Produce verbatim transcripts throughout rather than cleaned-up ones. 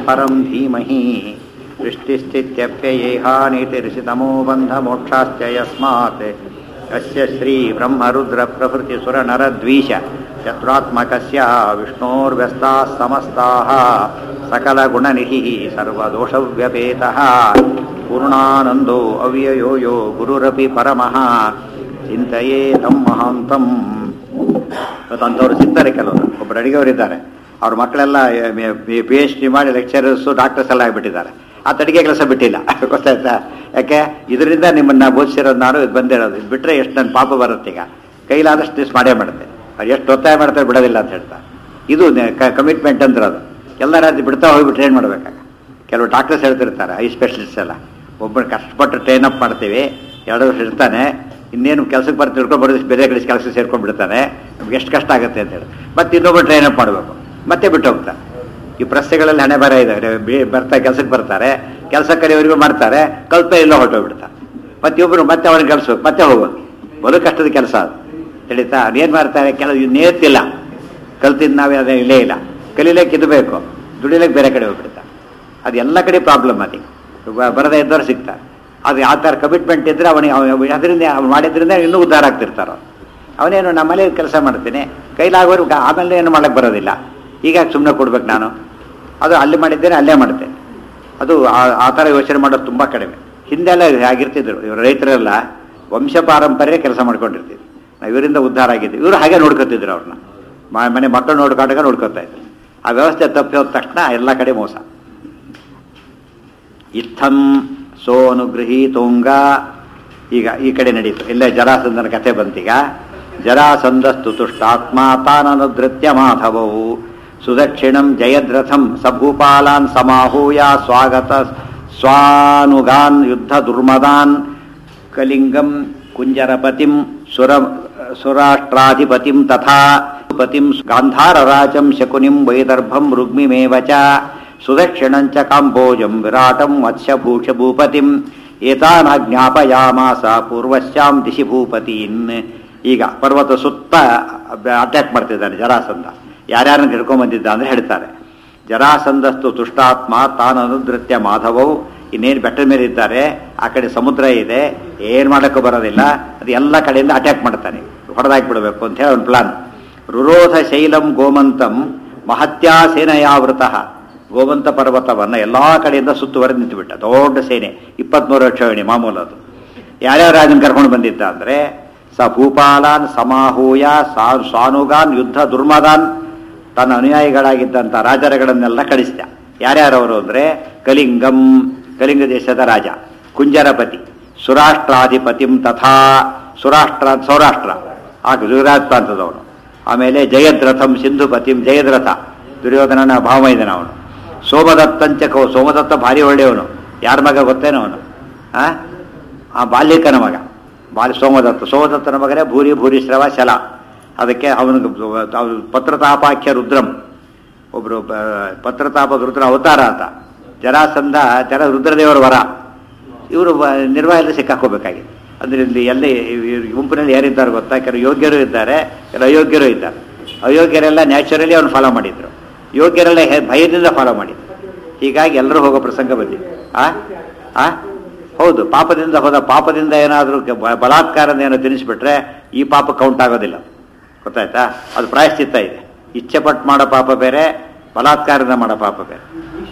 ಪರಂ ಧೀಮಹಿ ಸೃಷ್ಟಿಸ್ಥಿತ್ಯಪ್ಯಯೇಹಾನಿತಿರ್ಷಿತಮೋ ಬಂಧಮೋಕ್ಷಾಶ್ಚ ಯಸ್ಮಾತ್ ಯಸ್ಯ ಶ್ರೀ ಬ್ರಹ್ಮರುದ್ರ ಪ್ರಭೃತಿ ಸುರ ನರದ್ವೀಷ ಚತುರಾತ್ಮಕಸ್ಯ ವಿಷ್ಣೋರ್ವ್ಯಸ್ತಾಃ ಸಮಸ್ತಾಃ ಸಕಲಗುಣನಿಧಿಃ ಸರ್ವದೋಷವ್ಯಪೇತಃ ಪೂರ್ಣಾನಂದೋ ಅವ್ಯಯೋ ಯೋ ಗುರುರಪಿ ಪರಮಃ ಚಿಂತೆಯೇ ತಂ ಮಹಾಂತಂ. ಅಂಥವ್ರು ಸಿಗ್ತಾರೆ ಕೆಲವರು. ಒಬ್ಬರು ಅಡಿಗೆಯವರಿದ್ದಾರೆ, ಅವ್ರ ಮಕ್ಕಳೆಲ್ಲ ಪಿ ಎಚ್ ಡಿ ಮಾಡಿ ಲೆಕ್ಚರರ್ಸು ಡಾಕ್ಟರ್ಸ್ ಎಲ್ಲ ಆಗಿಬಿಟ್ಟಿದ್ದಾರೆ. ಆ ಅಡಿಗೆ ಕೆಲಸ ಬಿಟ್ಟಿಲ್ಲ, ಗೊತ್ತಾಯ್ತಾ? ಯಾಕೆ? ಇದರಿಂದ ನಿಮ್ಮನ್ನು ಬೋಧಿಸಿರೋದು ನಾನು, ಇದು ಬಂದಿರೋದು. ಇದು ಬಿಟ್ಟರೆ ಎಷ್ಟು ನನ್ನ ಪಾಪ ಬರುತ್ತೆ. ಈಗ ಕೈಲಾದಷ್ಟು ದಿವಸ ಮಾಡೇ ಮಾಡುತ್ತೆ. ಅವ್ರು ಎಷ್ಟು ಒತ್ತಾಯ ಮಾಡ್ತಾರೆ ಬಿಡೋದಿಲ್ಲ ಅಂತ ಹೇಳ್ತಾರೆ. ಇದು ಕಮಿಟ್ಮೆಂಟ್ ಅಂದ್ರೆ ಅದು. ಎಲ್ಲ ರಾಜ್ಯ ಬಿಡ್ತಾ ಹೋಗಿಬಿಟ್ರೆ ಏನು ಮಾಡಬೇಕಾಗ? ಕೆಲವು ಡಾಕ್ಟರ್ಸ್ ಹೇಳ್ತಿರ್ತಾರೆ, ಐ ಸ್ಪೆಷಲಿಸ್ಟ್ ಎಲ್ಲ. ಒಬ್ಬರು ಕಷ್ಟಪಟ್ಟು ಟ್ರೈನ್ ಅಪ್ ಮಾಡ್ತೀವಿ, ಎರಡು ವರ್ಷ ಇರ್ತಾನೆ, ಇನ್ನೇನು ಕೆಲಸಕ್ಕೆ ಬರ್ತಾ ತಿಳ್ಕೊಂಡು ಬರೋದು ಬೇರೆ ಕಡೆ ಕೆಲಸಕ್ಕೆ ಸೇರ್ಕೊಂಡು ಬಿಡ್ತಾನೆ. ನಮ್ಗೆ ಎಷ್ಟು ಕಷ್ಟ ಆಗುತ್ತೆ ಅಂತ ಹೇಳಿ ಮತ್ತೆ ಇನ್ನೊಬ್ಬರು ಟ್ರೈನ್ ಅಪ್ ಮಾಡಬೇಕು, ಮತ್ತೆ ಬಿಟ್ಟು ಹೋಗ್ತಾರೆ. ಈ ಪ್ರಶ್ನೆಗಳಲ್ಲಿ ಹಣೆ ಬರ ಇದ್ದಾರೆ. ಬರ್ತಾ ಕೆಲಸಕ್ಕೆ ಬರ್ತಾರೆ, ಕೆಲಸ ಕರೆಯವರಿಗೂ ಮಾಡ್ತಾರೆ, ಕಲ್ಪೆ ಇಲ್ಲ ಹೊರಟೋಗ್ಬಿಡ್ತಾರೆ. ಮತ್ತೆ ಒಬ್ಬರು ಮತ್ತೆ ಅವ್ರಿಗೆ ಕಳಿಸ್ಬೇಕು, ಮತ್ತೆ ಹೋಗೋದು. ಬಲು ಕಷ್ಟದ ಕೆಲಸ ಅದು, ತಿಳಿತಾ? ಅದೇನು ಮಾಡ್ತಾರೆ, ಕೆಲವು ನೇತಿಲ್ಲ, ಕಲ್ತಿದ್ದು ನಾವೇ ಅದೇ ಇಲ್ಲೇ ಇಲ್ಲ. ಕಲೀಲಿಕ್ಕೆ ಇದು ಬೇಕು, ದುಡಿಲಿಕ್ಕೆ ಬೇರೆ ಕಡೆ ಹೋಗ್ಬಿಡ್ತಾರೆ. ಅದು ಎಲ್ಲ ಕಡೆ ಪ್ರಾಬ್ಲಮ್. ಅದಕ್ಕೆ ಬರದೇ ಇದ್ದವ್ರು ಸಿಗ್ತಾರೆ. ಅದು ಆ ಥರ ಕಮಿಟ್ಮೆಂಟ್ ಇದ್ದರೆ ಅವನಿಗೆ ಅದರಿಂದ ಅವ್ನು ಮಾಡಿದ್ರಿಂದ ಇನ್ನೂ ಉದ್ಧಾರ ಆಗ್ತಿರ್ತಾರೋ. ಅವನೇನು ನಮ್ಮಲ್ಲಿ ಕೆಲಸ ಮಾಡ್ತೀನಿ, ಕೈಲಾಗೋರು ಆಮೇಲೆ ಏನು ಮಾಡೋಕ್ಕೆ ಬರೋದಿಲ್ಲ. ಹೀಗಾಗಿ ಸುಮ್ಮನೆ ಕೊಡ್ಬೇಕು ನಾನು. ಅದು ಅಲ್ಲಿ ಮಾಡಿದ್ದೇನೆ ಅಲ್ಲೇ ಮಾಡ್ತೇನೆ. ಅದು ಆ ಥರ ಯೋಚನೆ ಮಾಡೋದು ತುಂಬ ಕಡಿಮೆ. ಹಿಂದೆಲ್ಲ ಆಗಿರ್ತಿದ್ರು ಇವರು ರೈತರೆಲ್ಲ ವಂಶ ಪಾರಂಪರ್ಯ ಕೆಲಸ ಮಾಡ್ಕೊಂಡಿರ್ತಿದ್ರು. ನಾವು ಇವರಿಂದ ಉದ್ಧಾರ ಆಗಿದ್ವಿ. ಇವರು ಹಾಗೆ ನೋಡ್ಕೊತಿದ್ರು ಅವ್ರನ್ನ. ಮನೆ ಮಕ್ಕಳು ನೋಡ್ಕೊಂಡಾಗ ನೋಡ್ಕೊತಾ ಇದ್ರು. ಆ ವ್ಯವಸ್ಥೆ ತಪ್ಪಿ ಹೋದ ತಕ್ಷಣ ಎಲ್ಲ ಕಡೆ ಮೋಸ. ಇತ್ತಂ ಸೋನುಗೃಹೀತೋಂಗ. ಈಗ ಈ ಕಡೆ ನಡೀತು. ಇಲ್ಲೇ ಜರಾಸಂಧನ ಕಥೆ ಬಂತೀಗ. ಜರಾಸಂಧಸ್ತು ತುಷ್ಟಾತ್ಮ ತಾನನುಧೃತ್ಯ ಮಾಧವವು ಸುದಕ್ಷಿಣಂ ಜಯದ್ರಥಂ ಸಭೂಪಾಲಾನ್ ಸಮಾಹೂಯ ಸ್ವಾಗತ ಸ್ವಾನುಗಾನ್ ಯುದ್ಧ ದುರ್ಮದಾನ್ ಕಲಿಂಗಂ ಕುಂಜರಪತಿಂ ಸುರ ಸುರಾಷ್ಟ್ರಾಧಿಪತಿಂ ತಥಾ ಪತಿಂ ಗಾಂಧಾರರಾಜಂ ಶಕುನಿಂ ವೈದರ್ಭಂ ರುಗ್ಮಿಮೇವ ಚ ಸುದಕ್ಷಿಣಂಚ ಕಾಂಬೋಜಂ ವಿರಾಟಂ ವತ್ಸ್ಯಭೂಷ ಭೂಪತಿಂ ಏತಾನಾಜ್ಞಾಪಯಾಮಾಸ ಪೂರ್ವಶ್ಯಾಂ ದಿಶಿ ಭೂಪತೀನ್. ಈಗ ಪರ್ವತ ಸುತ್ತ ಅಟ್ಯಾಕ್ ಮಾಡ್ತಿದ್ದಾನೆ ಜರಾಸಂಧ. ಯಾರ್ಯಾರನ್ನ ಹಿಡ್ಕೊಂಡ್ಬಂದಿದ್ದ ಅಂದರೆ ಹೇಳ್ತಾರೆ. ಜರಾಸಂಧಸ್ತು ತುಷ್ಟಾತ್ಮ ತಾನನುಧೃತ್ಯ ಮಾಧವವು. ಇನ್ನೇನು ಬೆಟ್ಟದ ಮೇಲೆ ಇದ್ದಾರೆ, ಆ ಕಡೆ ಸಮುದ್ರ ಇದೆ, ಏನು ಮಾಡೋಕ್ಕೂ ಬರೋದಿಲ್ಲ. ಅದು ಎಲ್ಲ ಕಡೆಯಿಂದ ಅಟ್ಯಾಕ್ ಮಾಡ್ತಾನೆ, ಹೊಡೆದಾಕ್ಬಿಡ್ಬೇಕು ಅಂತ ಹೇಳಿ ಒಂದು ಪ್ಲಾನ್. ರುರೋಧ ಶೈಲಂ ಗೋಮಂತಂ ಮಹತ್ಯಾ ಸೇನೆಯಾವೃತ. ಗೋಮಂತ ಪರ್ವತವನ್ನು ಎಲ್ಲ ಕಡೆಯಿಂದ ಸುತ್ತುವರೆದು ನಿಂತುಬಿಟ್ಟ ದೊಡ್ಡ ಸೇನೆ. ಇಪ್ಪತ್ತ್ಮೂರು ಅಕ್ಷೋಹಿಣಿ ಮಾಮೂಲು. ಅದು ಯಾರ್ಯಾವ ರಾಜನ ಕರ್ಕೊಂಡು ಬಂದಿದ್ದ ಅಂದರೆ ಸ ಭೂಪಾಲಾನ್ ಸಮಾಹೂಯ ಸಾ ಸ್ವಾನುಗಾನ್ ಯುದ್ಧ ದುರ್ಮದಾನ್. ತನ್ನ ಅನುಯಾಯಿಗಳಾಗಿದ್ದಂಥ ರಾಜರುಗಳನ್ನೆಲ್ಲ ಕಳಿಸಿದ. ಯಾರ್ಯಾರವರು ಅಂದರೆ ಕಲಿಂಗಂ, ಕಲಿಂಗ ದೇಶದ ರಾಜ, ಕುಂಜರಪತಿ, ಸುರಾಷ್ಟ್ರಾಧಿಪತಿಂ ತಥಾ, ಸುರಾಷ್ಟ್ರ ಸೌರಾಷ್ಟ್ರ ಆ ಗುಜರಾತ್ ಪ್ರಾಂತದವನು. ಆಮೇಲೆ ಜಯದ್ರಥಂ ಸಿಂಧುಪತಿಂ, ಜಯದ್ರಥ ದುರ್ಯೋಧನನ ಭಾವಮೈದನ ಅವನು. ಸೋಮದತ್ತಂಚಕೋ, ಸೋಮದತ್ತ ಭಾರಿ ಒಳ್ಳೆಯವನು. ಯಾರ ಮಗ ಗೊತ್ತೇನೋ ಅವನು? ಆ ಬಾಲ್ಯಕನ ಮಗ ಬಾಲ್ಯ ಸೋಮದತ್ತ. ಸೋಮದತ್ತನ ಮಗನೇ ಭೂರಿ ಭೂರಿಶ್ರವ ಶಲ. ಅದಕ್ಕೆ ಅವನಿಗೆ ಪತ್ರತಾಪಾಖ್ಯ ರುದ್ರಂ, ಒಬ್ಬರು ಪತ್ರತಾಪ ರುದ್ರ ಅವತಾರ ಆತ. ಜರಾಸಂಧ ಜರ ರುದ್ರದೇವರ ವರ. ಇವರು ನಿರ್ವಾಹದಲ್ಲಿ ಸಿಕ್ಕಾಕೋಬೇಕಾಗಿದೆ. ಅಂದರೆ ಇಲ್ಲಿ ಎಲ್ಲಿ ಗುಂಪಿನಲ್ಲಿ ಯಾರಿದ್ದಾರೆ ಗೊತ್ತಾ? ಕೆಲವು ಯೋಗ್ಯರು ಇದ್ದಾರೆ, ಕೆಲವು ಅಯೋಗ್ಯರು ಇದ್ದಾರೆ. ಅಯೋಗ್ಯರೆಲ್ಲ ನ್ಯಾಚುರಲಿ ಅವ್ನು ಫಾಲೋ ಮಾಡಿದ್ರು, ಯೋಗ್ಯರೆಲ್ಲ ಭಯದಿಂದ ಫಾಲೋ ಮಾಡಿದ್ರು. ಹೀಗಾಗಿ ಎಲ್ಲರೂ ಹೋಗೋ ಪ್ರಸಂಗ ಬಂದಿದೆ. ಆ ಆ ಹೌದು, ಪಾಪದಿಂದ ಹೋದ. ಪಾಪದಿಂದ ಏನಾದರೂ ಬಲಾತ್ಕಾರದ ಏನೋ ತಿನ್ನಿಸ್ಬಿಟ್ರೆ ಈ ಪಾಪ ಕೌಂಟ್ ಆಗೋದಿಲ್ಲ, ಗೊತ್ತಾಯ್ತಾ? ಅದು ಪ್ರಾಯಶ್ಚಿತ್ತ ಇದೆ. ಇಚ್ಛೆ ಪಟ್ಟು ಮಾಡೋ ಪಾಪ ಬೇರೆ, ಬಲಾತ್ಕಾರದಿಂದ ಮಾಡೋ ಪಾಪ ಬೇರೆ.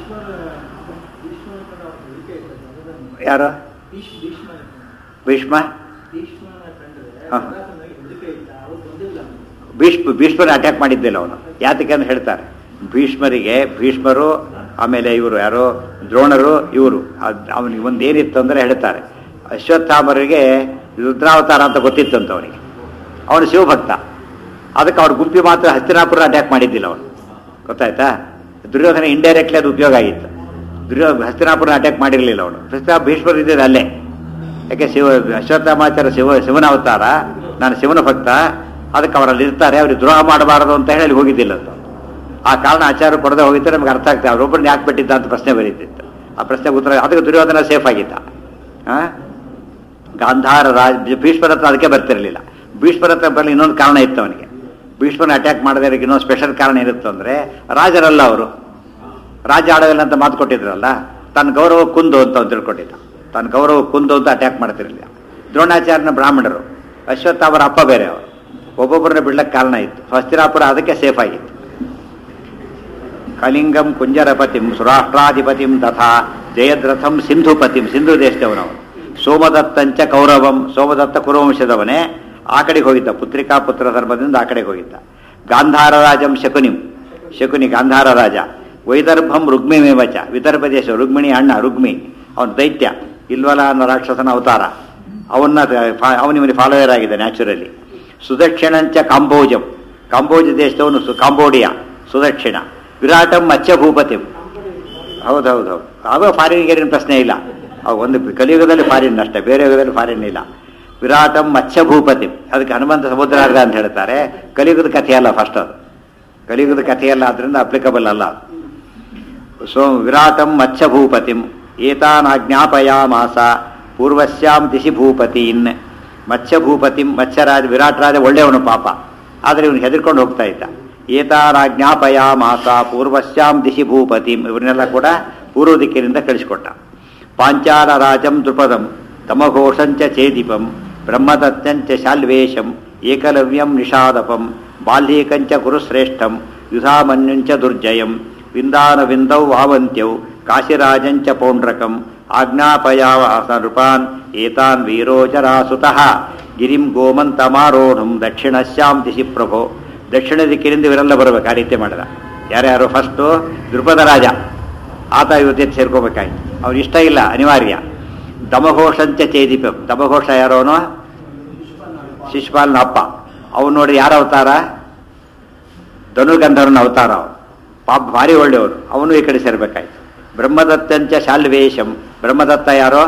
ಯಾರು? ಭೀಷ್ಮ. ಹಾಂ, ಭೀಷ್ಮ ಭೀಷ್ಮರ ಅಟ್ಯಾಕ್ ಮಾಡಿದ್ದಿಲ್ಲ ಅವನು. ಯಾತಕ್ಕೆ ಅಂತ ಹೇಳ್ತಾರೆ. ಭೀಷ್ಮರಿಗೆ ಭೀಷ್ಮರು, ಆಮೇಲೆ ಇವರು ಯಾರು ದ್ರೋಣರು, ಇವರು ಅವನಿಗೆ ಒಂದು ಏನಿತ್ತು ಅಂದರೆ ಹೇಳ್ತಾರೆ, ಅಶ್ವತ್ಥಾಮರಿಗೆ ರುದ್ರಾವತಾರ ಅಂತ ಗೊತ್ತಿತ್ತಂತ ಅವನಿಗೆ. ಅವನು ಶಿವಭಕ್ತ. ಅದಕ್ಕೆ ಅವ್ರ ಗುಂಪಿ ಮಾತ್ರ ಹಸ್ತಿನಾಪುರ ಅಟ್ಯಾಕ್ ಮಾಡಿದ್ದಿಲ್ಲ ಅವನು, ಗೊತ್ತಾಯ್ತಾ? ದುರ್ಯೋಧನ ಇಂಡೈರೆಕ್ಟ್ಲಿ ಅದು ಉಪಯೋಗ ಆಗಿತ್ತು. ದುರ್ಯೋ ಹಸ್ತಿನಾಪುರ ಅಟ್ಯಾಕ್ ಮಾಡಿರಲಿಲ್ಲ ಅವನು. ಭೀಷ್ಮರು ಇದ್ದಿದ್ದು ಅಲ್ಲೇ. ಯಾಕೆ ಶಿವ ಅಶ್ವತ್ಥಾಮಾಚಾರ ಶಿವ ಶಿವನ ಅವತಾರ, ನಾನು ಶಿವನ ಭಕ್ತ, ಅದಕ್ಕೆ ಅವರಲ್ಲಿ ಇರ್ತಾರೆ, ಅವ್ರಿಗೆ ದ್ರೋಹ ಮಾಡಬಾರದು ಅಂತ ಹೇಳಿ ಹೋಗಿದ್ದಿಲ್ಲ ಅಂತ. ಆ ಕಾರಣ ಆಚಾರ ಕೊಡದೆ ಹೋಗಿದ್ದರೆ ನಮ್ಗೆ ಅರ್ಥ ಆಗ್ತದೆ ಅವರೊಬ್ಬರನ್ನ ಯಾಕೆ ಬಿಟ್ಟಿದ್ದ ಅಂತ ಪ್ರಶ್ನೆ ಬರೀತಿತ್ತು. ಆ ಪ್ರಶ್ನೆಗೆ ಉತ್ತರ ಅದಕ್ಕೆ ದುರ್ಯೋಧನ ಸೇಫ್ ಆಗಿದ್ದ. ಹಾಂ, ಗಾಂಧಾರ ರಾಜ ಭೀಷ್ಮರ ಹತ್ರ ಅದಕ್ಕೆ ಬರ್ತಿರಲಿಲ್ಲ. ಭೀಷ್ಮರ ಹತ್ರ ಬರಲಿ ಇನ್ನೊಂದು ಕಾರಣ ಇತ್ತು ಅವನಿಗೆ. ಭೀಷ್ಮನ ಅಟ್ಯಾಕ್ ಮಾಡದೇ ಇನ್ನೊಂದು ಸ್ಪೆಷಲ್ ಕಾರಣ ಇರುತ್ತೆ ಅಂದರೆ ರಾಜರಲ್ಲ ಅವರು, ರಾಜ್ಯ ಆಡೋದಿಲ್ಲ ಅಂತ ಮಾತು ಕೊಟ್ಟಿದ್ರಲ್ಲ, ತನ್ನ ಗೌರವ ಕುಂದು ಅಂತ ಅವ್ನು ತಿಳ್ಕೊಂಡಿದ್ದ. ತನ್ನ ಗೌರವ ಕುಂದು ಅಂತ ಅಟ್ಯಾಕ್ ಮಾಡ್ತಿರಲಿಲ್ಲ. ದ್ರೋಣಾಚಾರ್ಯನ ಬ್ರಾಹ್ಮಣರು, ಅಶ್ವತ್ಥಾಮರ ಅಪ್ಪ ಬೇರೆ ಅವರು, ಒಬ್ಬೊಬ್ಬರನ್ನ ಬಿಡ್ಲಕ್ಕೆ ಕಾರಣ ಇತ್ತು. ಹಸ್ತಿನಾಪುರ ಅದಕ್ಕೆ ಸೇಫ್ ಆಗಿತ್ತು. ಕಲಿಂಗಂ ಕುಂಜರಪತಿಂ ಸುರಾಷ್ಟ್ರಾಧಿಪತಿಂ ತಥಾ ಜಯದ್ರಥಂ ಸಿಂಧುಪತಿಂ, ಸಿಂಧು ದೇಶದವನವನು. ಸೋಮದತ್ತಂಚ ಕೌರವಂ, ಸೋಮದತ್ತ ಕುರುವಂಶದವನೇ, ಆ ಕಡೆಗೆ ಹೋಗಿದ್ದ, ಪುತ್ರಿಕಾ ಪುತ್ರ ಧರ್ಮದಿಂದ ಆ ಕಡೆಗೆ ಹೋಗಿದ್ದ. ಗಾಂಧಾರ ರಾಜಂ ಶಕುನಿಂ, ಶಕುನಿ ಗಾಂಧಾರ ರಾಜ. ವೈದರ್ಭಂ ರುಗ್ಮಿಮೇವಚ, ವಿದರ್ಭ ದೇಶ, ರುಗ್ಮಿಣಿ ಅಣ್ಣ ರುಗ್ಮಿ, ಅವನ ದೈತ್ಯ ಇಲ್ವಲ ಅನ್ನೋ ರಾಕ್ಷಸನ ಅವತಾರ, ಅವನ್ನ ಅವನಿವನಿ ಫಾಲೋಯರ್ ಆಗಿದೆ ನ್ಯಾಚುರಲಿ. ಸುದಕ್ಷಿಣಂಚ ಕಾಂಬೋಜಂ, ಕಾಂಬೋಜ ದೇಶದವನು ಸು ಕಾಂಬೋಡಿಯಾ ಸುದಕ್ಷಿಣ. ವಿರಾಟಂ ಮತ್ಸ್ಯಭೂಪತಿಂ, ಹೌದೌದೌದು, ಆಗ ಫಾರಿನ್ಗೇರಿನ ಪ್ರಶ್ನೆ ಇಲ್ಲ. ಅವು ಒಂದು ಕಲಿಯುಗದಲ್ಲಿ ಫಾರಿನ್ ಅಷ್ಟೇ, ಬೇರೆ ಯುಗದಲ್ಲಿ ಫಾರಿನ್ ಇಲ್ಲ. ವಿರಾಟಂ ಮತ್ಸ್ಯಭೂಪತಿಂ, ಅದಕ್ಕೆ ಹನುಮಂತ ಸಮುದ್ರಾರ್ಗ ಅಂತ ಹೇಳ್ತಾರೆ. ಕಲಿಯುಗದ ಕಥೆಯಲ್ಲ, ಫಸ್ಟ್ ಅದು ಕಲಿಯುಗದ ಕಥೆಯಲ್ಲ, ಅದರಿಂದ ಅಪ್ಲಿಕಬಲ್ ಅಲ್ಲ. ಸೊ ವಿರಾಟಂ ಮತ್ಸ್ಯಭೂಪತಿಂ ಏತಾನಾಜ್ಞಾಪಯಾಮಾಸ ಪೂರ್ವಸ್ಯಾಂ ದಿಶಿ ಭೂಪತೀನ್. ಮತ್ಸ್ಯಭೂಪತಿಂ, ಮತ್ಸ್ಯರಾಜ, ವಿರಾಟ್ ರಾಜ ಒಳ್ಳೆಯವನು ಪಾಪ, ಆದರೆ ಇವನು ಹೆದರ್ಕೊಂಡು ಹೋಗ್ತಾ ಇದ್ದ. ಏತಾನಾಜ್ಞಾಪಯಾಮಾಸ ಪೂರ್ವಸ್ಯಾಂ ದಿಶಿ ಭೂಪತಿಂ, ಇವರನ್ನೆಲ್ಲ ಕೂಡ ಪೂರ್ವ ದಿಕ್ಕಿನಿಂದ ಕಳಿಸಿಕೊಟ್ಟ. ಪಾಂಚಾಲ ರಾಜಂ ದೃಪದಂ ತಮಘೋಷಂಚ ಚೇದಿಪಂ ಬ್ರಹ್ಮದತ್ತಂಚ ಶಾಲ್ವೇಶಂ ಏಕಲವ್ಯಂ ನಿಷಾದಪಂ ಬಾಲ್ಯೀಕಂಚ ಕುರುಶ್ರೇಷ್ಠಂ ಯುಧಾಮನ್ಯುಂಚ ದುರ್ಜಯಂ ವಿಂದಾನ ವಿಂದೌ ವಾವಂತ್ಯೌ ಕಾಶಿರಾಜಂಚ ಪೌಂಡ್ರಕಂ ಆಜ್ಞಾಪಯಾವಾಸ ನೃಪಾನ್ ಏತಾನ್ ವೀರೋಚರಾಸುತಃ ಗಿರಿಂ ಗೋಮಂತಮಾರೋಢಂ ದಕ್ಷಿಣಸ್ಯಾಂ ದಿಶಿ ಪ್ರಭೋ. ದಕ್ಷಿಣ ದಿಕ್ಕಿನಿಂದ ಇವರೆಲ್ಲ ಬರಬೇಕು. ಆ ರೀತಿ ಮಾಡಿದ. ಯಾರ್ಯಾರು? ಫಸ್ಟು ದೃಪದ ರಾಜ, ಆತ ಇವತ್ತೆ ಸೇರ್ಕೋಬೇಕಾಯ್ತು. ಅವ್ರು ಇಷ್ಟ ಇಲ್ಲ, ಅನಿವಾರ್ಯ. ದಮಘೋಷಂಚ ಚೇದಿಪಂ, ದಮಘೋಷ ಯಾರೋನು? ಶಿಶುಪಾಲನ ಅಪ್ಪ. ಅವನು ನೋಡಿ ಯಾರ ಅವತಾರ? ಧನುರ್ಗಂಧರ್ವನ ಅವತಾರ. ಅವನು ಪಾಪ ಭಾರಿ ಒಳ್ಳೆಯವನು, ಅವನು ಈ ಕಡೆ ಸೇರ್ಬೇಕಾಯ್ತು. ಬ್ರಹ್ಮದತ್ತಂಚ ಶಾಲ್ವೇಶಂ, ಬ್ರಹ್ಮದತ್ತ ಯಾರೋ?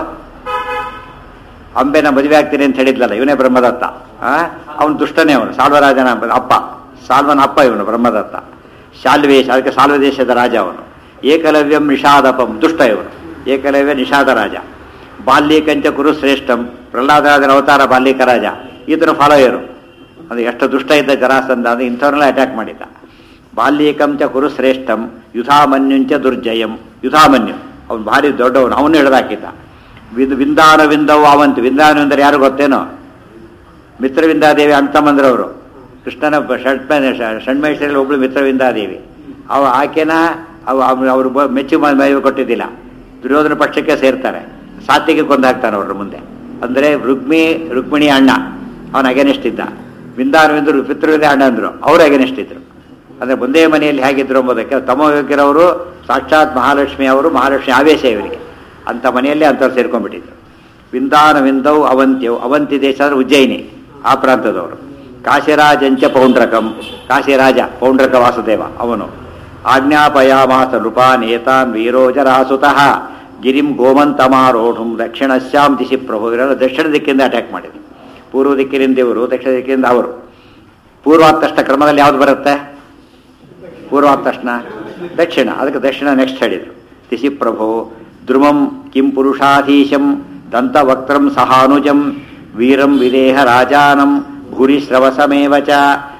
ಅಂಬೆನ ಮದುವೆ ಆಗ್ತೀನಿ ಅಂತ ಹೇಳಿದ್ಲಲ್ಲ, ಇವನೇ ಬ್ರಹ್ಮದತ್ತ. ಅವನು ದುಷ್ಟನೇ, ಅವನು ಸಾಲ್ವರಾಜನ ಅಪ್ಪ, ಸಾಲ್ವನ ಅಪ್ಪ ಇವನು ಬ್ರಹ್ಮದತ್ತ. ಶಾಲ್ವೇಶ, ಅದಕ್ಕೆ ಸಾಲ್ವ ದೇಶದ ರಾಜ ಅವನು. ಏಕಲವ್ಯಂ ನಿಷಾದಪಂ, ದುಷ್ಟ ಇವನು, ಏಕಲವ್ಯ ನಿಷಾದ ರಾಜ. ಬಾಲ್ಯೀಕಂಚ ಕುರುಶ್ರೇಷ್ಠಂ, ಪ್ರಹ್ಲಾದರಾಜನ ಅವತಾರ ಬಾಲ್ಯೀಕ ರಾಜ. ಈತನ ಫಾಲೋಯರು. ಅದು ಎಷ್ಟು ದುಷ್ಟ ಇದ್ದ ಜರಾಸಂಧ, ಅದು ಇಂಥವ್ರನ್ನೆಲ್ಲ ಅಟ್ಯಾಕ್ ಮಾಡಿದ್ದ. ಬಾಲ್ಯೀಕಂಚ ಕುರುಶ್ರೇಷ್ಠಂ ಯುಧಾಮನ್ಯುಂಚ ದುರ್ಜಯಂ, ಯುಧಾಮನ್ಯು ಅವನು ಭಾರಿ ದೊಡ್ಡವನು, ಅವನು ಹಿಡಿದಾಕಿದ್ದ. ವಿದ್ ವಿಂದಾನ ವಿಂದವು ಅವಂತು, ವಿಂದಾನ ಅಂದರೆ ಯಾರು ಗೊತ್ತೇನೋ? ಮಿತ್ರವಿಂದಾದೇವಿ ಅಣ್ತಮ್ಮಂದ್ರವರು. ಕೃಷ್ಣನ ಷಡ್ಮ ಷಣ್ಮೇಶ್ವರಲ್ಲಿ ಒಬ್ಳು ಮಿತ್ರವಿಂದಾದೇವಿ. ಅವ ಆಕೆನ ಅವ ಅವರು ಮೆಚ್ಚು ಮದುವೆ ಕೊಟ್ಟಿದ್ದಿಲ್ಲ, ದುರ್ಯೋಧನ ಪಕ್ಷಕ್ಕೆ ಸೇರ್ತಾರೆ. ಸಾತ್ವಿಗೆ ಕೊಂದು ಹಾಕ್ತಾನೆ ಅವ್ರ ಮುಂದೆ. ಅಂದರೆ ರುಕ್ಮಿ ರುಕ್ಮಿಣಿ ಅಣ್ಣ ಅವನ ಅಗೇನೆಸ್ಟ್ ಇದ್ದ. ವಿಂದಾನವಿಂದರು ಪಿತೃವಿಂದ ಅಣ್ಣ ಅಂದರು, ಅವರು ಅಗೇನೆಸ್ಟ್ ಇದ್ರು. ಅಂದರೆ ಒಂದೇ ಮನೆಯಲ್ಲಿ ಹೇಗಿದ್ರು ಎಂಬುದಕ್ಕೆ ತಮೋಗಿರವರು ಸಾಕ್ಷಾತ್ ಮಹಾಲಕ್ಷ್ಮಿ ಅವರು, ಮಹಾಲಕ್ಷ್ಮಿ ಆವೇಶ ಇವರಿಗೆ. ಅಂಥ ಮನೆಯಲ್ಲಿ ಅಂಥವ್ರು ಸೇರ್ಕೊಂಡ್ಬಿಟ್ಟಿದ್ರು. ವಿಂದಾನ ವಿಂದವು ಅವಂತ್ಯವು, ಅವಂತಿ ದೇಶ ಅಂದರೆ ಉಜ್ಜಯಿನಿ, ಆ ಪ್ರಾಂತದವರು. ಕಾಶಿರಾಜಂಚ ಪೌಂಡ್ರಕಂ, ಕಾಶಿರಾಜ ಪೌಂಡ್ರಕ ವಾಸುದೇವ ಅವನು. ಆಜ್ಞಾಪಯಾಮಾಸ ನೃಪಾನ್ ಏತಾನ್ ವೀರೋಜರಾಸುತಃ ಗಿರಿಂ ಗೋಮಂತಮಾರೋಢಂ ದಕ್ಷಿಣಸ್ಯಾಂ ದಿಶಿ ಪ್ರಭು. ಇವರೆಲ್ಲ ದಕ್ಷಿಣ ದಿಕ್ಕಿಂದ ಅಟ್ಯಾಕ್ ಮಾಡಿದರು. ಪೂರ್ವ ದಿಕ್ಕಿನಿಂದ ಇವರು, ದಕ್ಷಿಣ ದಿಕ್ಕಿನಿಂದ ಅವರು. ಪೂರ್ವಾದ ತಕ್ಷಣ ಕ್ರಮದಲ್ಲಿ ಯಾವ್ದು ಬರುತ್ತೆ? ಪೂರ್ವಾದ ತಕ್ಷಣ ದಕ್ಷಿಣ, ಅದಕ್ಕೆ ದಕ್ಷಿಣ ನೆಕ್ಸ್ಟ್ ಹೇಳಿದರು. ದಿಶಿ ಪ್ರಭೋ ದ್ರುಮಂ ಕಿಂ ಪುರುಷಾಧೀಶಂ ದಂತವಕ್ತ್ರಂ ಸಹಾನುಜಂ ವೀರಂ ವಿದೇಹ ರಾಜಾನಂ ಭೂರಿಶ್ರವಸಮೇವ ಚ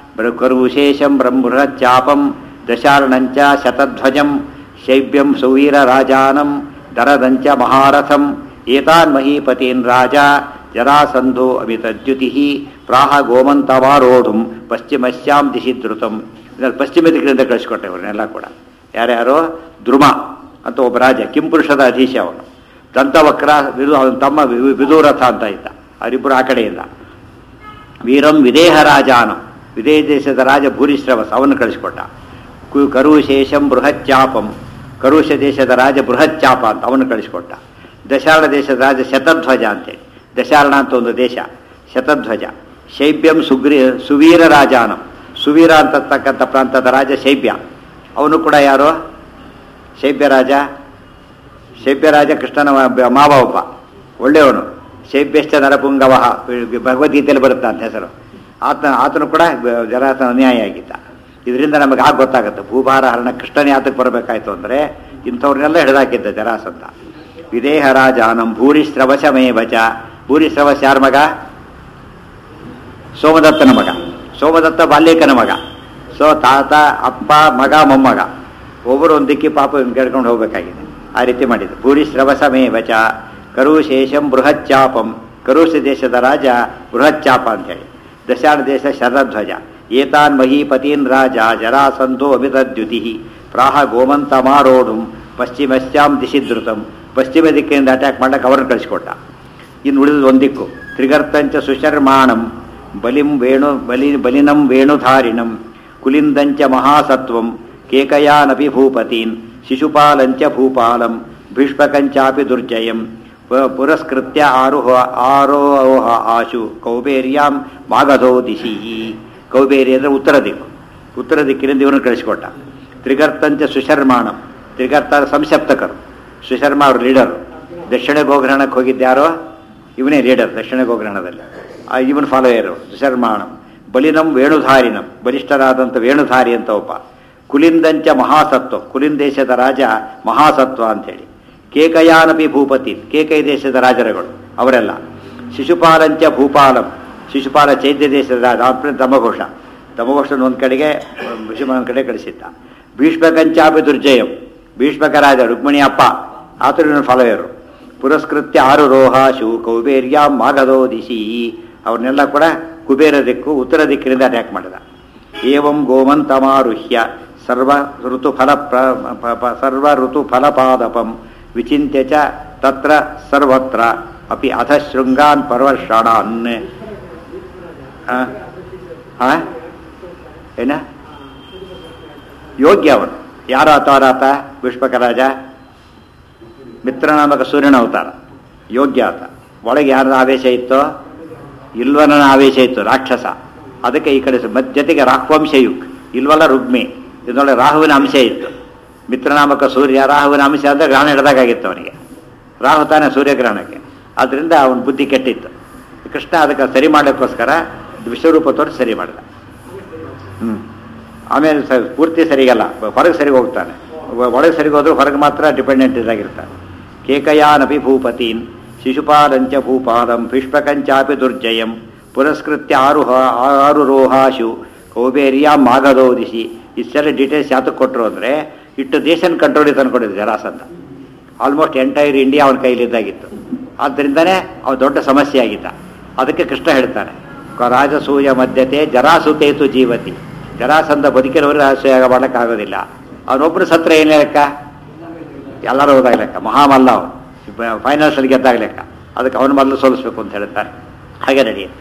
ಕರುಶೇಷಂ ಬ್ರಹ್ಮೃಹಚ್ಚಾಪಂ ದಶಾರ್ಣಂಚ ಶತಧ್ವಜಂ ಶೈಬ್ಯಂ ಸುವೀರ ರಾಜಾನಂ ದರದಂಚ ಮಹಾರಥಂ ಏತಾನ್ ಮಹೀಪತೀನ್ ರಾಜ ಜರಾಸಂಧೋ ಅಮಿತದ್ಯುತಿ ಪ್ರಾಹ ಗೋಮಂತವಾರೋಢಂ ಪಶ್ಚಿಮಸ್ಯಾಂ ದಿಶಿ ಧೃತಂ. ಇದರಲ್ಲಿ ಪಶ್ಚಿಮ ದಿಕ್ಕಿನಿಂದ ಕಳಿಸ್ಕೊಟ್ಟೆ ಅವರನ್ನೆಲ್ಲ ಕೂಡ. ಯಾರ್ಯಾರೋ? ದ್ರುಮ ಅಂತ ಒಬ್ಬ ರಾಜ, ಕಿಂಪುರುಷದ ಅಧೀಶ ಅವನು. ದಂತವಕ್ರ ವಿದು ಅವನ ತಮ್ಮ ವಿದೂರಥ ಅಂತ ಇದ್ದ, ಅವರಿಬ್ಬರು ಆ ಕಡೆಯಿಂದ. ವೀರಂ ವಿದೇಹ ರಾಜಾನಂ, ವಿದೇಹ ದೇಶದ ರಾಜ ಭೂರಿಶ್ರವಸ್, ಅವನು ಕಳಿಸ್ಕೊಟ್ಟ. ಕು ಕರುಶೇಷಂ ಬೃಹಚ್ಚಾಪಂ, ಕರುಷ ದೇಶದ ರಾಜ ಬೃಹಚ್ಚಾಪ ಅಂತ ಅವನು ಕಳಿಸ್ಕೊಟ್ಟ. ದಶಾರ್ಣ ದೇಶದ ರಾಜ ಶತಧ್ವಜ ಅಂತೇಳಿ, ದಶಾರ್ಣ ಅಂತ ಒಂದು ದೇಶ, ಶತಧ್ವಜ. ಶೈಬ್ಯಂ ಸುಗ್ರಿ ಸುವೀರ ರಾಜಾನಂ, ಸುವೀರ ಅಂತಕ್ಕಂಥ ಪ್ರಾಂತದ ರಾಜ ಶೈಬ್ಯ, ಅವನು ಕೂಡ ಯಾರು? ಶೈಬ್ಯ ರಾಜ. ಶೈಬ್ಯ ರಾಜ ಕೃಷ್ಣನ ಮಾವ ಒಬ್ಬ, ಒಳ್ಳೆಯವನು. ಶೈಬ್ಯಶ್ಚ ನರಪುಂಗವ, ಭಗವದ್ಗೀತೆಯಲ್ಲಿ ಬರುತ್ತೆ ಅಂತ ಹೆಸರು. ಆತ ಆತನು ಕೂಡ ಜರಾಸನ ಅನ್ಯಾಯ ಆಗಿದ್ದ. ಇದರಿಂದ ನಮಗೆ ಆಗ ಗೊತ್ತಾಗುತ್ತೆ ಭೂಭಾರ ಹರಣ ಕೃಷ್ಣನೇ ಆತಕ್ಕೆ ಬರಬೇಕಾಯ್ತು ಅಂದರೆ ಇಂಥವ್ರನ್ನೆಲ್ಲ ಹಿಡಿದಾಕಿದ್ದ ಜರಾಸಂಧ. ವಿದೇಹ ರಾಜಾನಂ ಭೂರಿಶ್ರವಶಮೇ ವಚ. ಭೂರಿಶ್ರವಶ ಯಾರ ಮಗ? ಸೋಮದತ್ತನ ಮಗ. ಸೋಮದತ್ತ ಬಾಲ್ಯಕನ ಮಗ. ಸೊ ತಾತ, ಅಪ್ಪ, ಮಗ, ಮೊಮ್ಮಗ. ಒಬ್ಬರು ಒಂದು ದಿಕ್ಕಿ ಪಾಪ ಕೇಳ್ಕೊಂಡು ಹೋಗ್ಬೇಕಾಗಿದೆ. ಆ ರೀತಿ ಮಾಡಿದ್ರು. ಭೂರಿ ಶ್ರವಸಮೇವಚ ಕರುಶೇಷಂ ಬೃಹಚ್ಚಾಪಂ, ಕರುಷ ದೇಶದ ರಾಜ ಬೃಹಚ್ಚಾಪ ಅಂತೇಳಿ. ದಶಾಣ ದೇಶ ಶರಧ್ವಜ. ಏತಾನ್ ಮಹೀಪತೀನ್ ರಾಜ ಜರಾಸಂಧೋ ಅಮಿತದ್ಯುತಿ ಪ್ರಾಹ ಗೋಮಂತಮಾರೋಢಂ ಪಶ್ಚಿಮಶ್ಯಾಂ ದಿಶಿ ಧೃತಂ. ಪಶ್ಚಿಮ ದಿಕ್ಕಿನಿಂದ ಅಟ್ಯಾಕ್ ಮಾಡಕ್ಕೆ ಅವರನ್ನು ಕಳಿಸಿಕೊಟ್ಟ. ಇನ್ನು ಉಳಿದು ಒಂದು ದಿಕ್ಕು. ತ್ರಿಗರ್ತಂಚ ಸುಶರ್ಮಾಣಂ ಬಲಿಂ ವೇಣು ಬಲಿ ಬಲಿನಂ ವೇಣುಧಾರಿಣಂ ಕುಲಿಂದಂಚ ಮಹಾಸತ್ವಂ ಕೇಕಯಾನಪಿ ಭೂಪತೀನ್ ಶಿಶುಪಾಲಂಚ ಭೂಪಾಲಂ ಭೀಷ್ಮಕಂಚಾಪಿ ದುರ್ಜಯಂ ಪುರಸ್ಕೃತ್ಯ ಆರುಹ ಆರೋಹ ಆಶು ಕೌಬೇರ್ಯಾಂ ಮಾಗಧೋ ದಿಶಿ. ಕೌಬೇರಿ ಅಂದರೆ ಉತ್ತರ ದಿಕ್ಕು. ಉತ್ತರ ದಿಕ್ಕಿನಿಂದ ಇವರನ್ನು ಕಳಿಸಿಕೊಟ್ಟ. ತ್ರಿಗರ್ತಂಚ ಸುಶರ್ಮಾಣಂ, ತ್ರಿಗರ್ತ ಸಂಸಪ್ತಕರು, ಸುಶರ್ಮ ಅವ್ರ ಲೀಡರು. ದಕ್ಷಿಣ ಗೋಗ್ರಹಣಕ್ಕೆ ಹೋಗಿದ್ದಾರೋ ಇವನೇ ಲೀಡರ್ ದಕ್ಷಿಣ ಗೋಗ್ರಹಣದಲ್ಲಿ. ಇವನ್ ಫಾಲೋಯರು ಸುಶರ್ಮಾಣಂ. ಬಲಿನಂ ವೇಣುಧಾರಿನಂ, ಬಲಿಷ್ಠರಾದಂಥ ವೇಣುಧಾರಿ ಅಂತ ಒಬ್ಬ. ಕುಲಿಂದಂಚ ಮಹಾಸತ್ವ, ಕುಲಿನ್ ದೇಶದ ರಾಜ ಮಹಾಸತ್ವ ಅಂಥೇಳಿ. ಕೇಕಯಾನಪಿ ಭೂಪತಿ, ಕೇಕೈ ದೇಶದ ರಾಜರುಗಳು ಅವರೆಲ್ಲ. ಶಿಶುಪಾಲಂಚ ಭೂಪಾಲಂ, ಶಿಶುಪಾಲ ಚೈತ್ಯ ದೇಶದ ರಾಜ, ಅವನ ತಮಘೋಷ. ತಮಘೋಷನ ಒಂದು ಕಡೆಗೆ ಭೀಷ್ಮನ ಒಂದು ಕಡೆ ಕಳಿಸಿದ್ದ. ಭೀಷ್ಮಕಂಚಾಪಿ ದುರ್ಜಯಂ, ಭೀಷ್ಮಕ ರಾಜ ರುಕ್ಮಿಣಿ ಅಪ್ಪ, ಆತುರಿನ ಫಾಲೋಯರು. ಪುರಸ್ಕೃತ್ಯ ಆರು ರೋಹಾಶು ಕೌಬೇರ್ಯಾಂ ಮಾಗಧೋ ದಿಶಿ, ಅವ್ರನ್ನೆಲ್ಲ ಕೂಡ ಕುಬೇರ ದಿಕ್ಕು ಉತ್ತರ ದಿಕ್ಕಿನಿಂದ ಅಟ್ಯಾಕ್ ಮಾಡಿದ. ಏವಂ ಗೋಮಂತಮಾರುಹ್ಯ ಸರ್ವ ಋತುಫಲ ಸರ್ವ ಋತುಫಲಪಾದಪಂ ವಿಚಿಂತ್ಯ ಚ ತತ್ರ ಸರ್ವತ್ರ ಅಪಿ ಅಥ ಶೃಂಗಾನ್ ಪರ್ವಷಾಣಾನ್. ಏನ ಯೋಗ್ಯ ಅವನು. ಯಾರ ಅವತಾರಾತ? ಭೀಷ್ಮಕ ರಾಜ, ಮಿತ್ರನಾಮಕ ಸೂರ್ಯನ ಅವತಾರ. ಯೋಗ್ಯ ಆತ. ಒಳಗೆ ಯಾರ ಆವೇಶ ಇತ್ತೋ? ಇಲ್ವನ ಆವೇಶ ಇತ್ತು, ರಾಕ್ಷಸ. ಅದಕ್ಕೆ ಈ ಕಡೆ ಜೊತೆಗೆ ರಾಹ್ವಂಶಯುಕ್, ಇಲ್ವಲ್ಲ ರುಗ್ಮಿ, ಇದರೊಳಗೆ ರಾಹುವಿನ ಅಂಶ ಇತ್ತು. ಮಿತ್ರನಾಮಕ ಸೂರ್ಯ ರಾಹುವಿನ ಅಂಶ ಅಂದರೆ ಗ್ರಹಣ ಹಿಡಿದಾಗಿತ್ತು ಅವನಿಗೆ. ರಾಹು ತಾನೇ ಸೂರ್ಯಗ್ರಹಣಕ್ಕೆ. ಆದ್ದರಿಂದ ಅವನ ಬುದ್ಧಿ ಕೆಟ್ಟಿತ್ತು. ಕೃಷ್ಣ ಅದಕ್ಕೆ ಸರಿ ಮಾಡಲಿಕ್ಕೋಸ್ಕರ ವಿಶ್ವರೂಪ ತೋರಿಸಿ ಸರಿ ಮಾಡಿದ. ಹ್ಞೂ ಆಮೇಲೆ ಸ ಪೂರ್ತಿ ಸರಿಗಲ್ಲ, ಹೊರಗೆ ಸರಿಗೆ ಹೋಗ್ತಾನೆ. ಒಳಗೆ ಸರಿಗೆ ಹೋದ್ರೂ ಹೊರಗೆ ಮಾತ್ರ ಡಿಪೆಂಡೆಂಟ್ ಇದಾಗಿರ್ತಾನೆ. ಕೇಕಯಾನಪಿ ಭೂಪತೀನ್ ಶಿಶುಪಾಲಂಚ ಭೂಪಾಲಂ ಭೀಷ್ಮಕಂಚಾಪಿ ದುರ್ಜಯಂ ಪುರಸ್ಕೃತ್ಯ ಆರುಹ ಆರುರೋಹಾಶು ಕೌಬೇರ್ಯಾಂ ಮಾಗಧೋ ದಿಶಿ. ಇಷ್ಟೆಲ್ಲ ಡೀಟೇಲ್ಸ್ ಯಾತಕ್ಕೆ ಕೊಟ್ಟರು ಅಂದರೆ ಇಟ್ಟು ದೇಶನ ಕಂಟ್ರೋಲಿಗೆ ತಂದ್ಕೊಂಡಿದ್ದು ಜರಾಸಂಧ. ಆಲ್ಮೋಸ್ಟ್ ಎಂಟೈರ್ ಇಂಡಿಯಾ ಅವನ ಕೈಲಿದ್ದಾಗಿತ್ತು. ಆದ್ದರಿಂದನೇ ಅವನು ದೊಡ್ಡ ಸಮಸ್ಯೆ ಆಗಿದ್ದ. ಅದಕ್ಕೆ ಕೃಷ್ಣ ಹೇಳ್ತಾನೆ, ರಾಜಸೂಯ ಮಧ್ಯತೆ ಜರಾಸುತೇತು ಜೀವತಿ. ಜರಾಸಂಧ ಬದುಕಿರೋರು ರಹಸ್ಯ ಮಾಡೋಕ್ಕಾಗೋದಿಲ್ಲ. ಅವನೊಬ್ಬರು ಸತ್ರ ಏನೇ ಲೆಕ್ಕ? ಎಲ್ಲರೂ ಹೋದಾಗ ಲೆಕ್ಕ. ಮಹಾಮಲ್ಲ ಅವನು, ಫೈನಾನ್ಸಲ್ಲಿ ಗೆದ್ದಾಗ ಲೆಕ್ಕ. ಅದಕ್ಕೆ ಅವನ ಮೊದಲು ಸೋಲಿಸ್ಬೇಕು ಅಂತ ಹೇಳ್ತಾರೆ. ಹಾಗೆ ನಡೆಯುತ್ತೆ.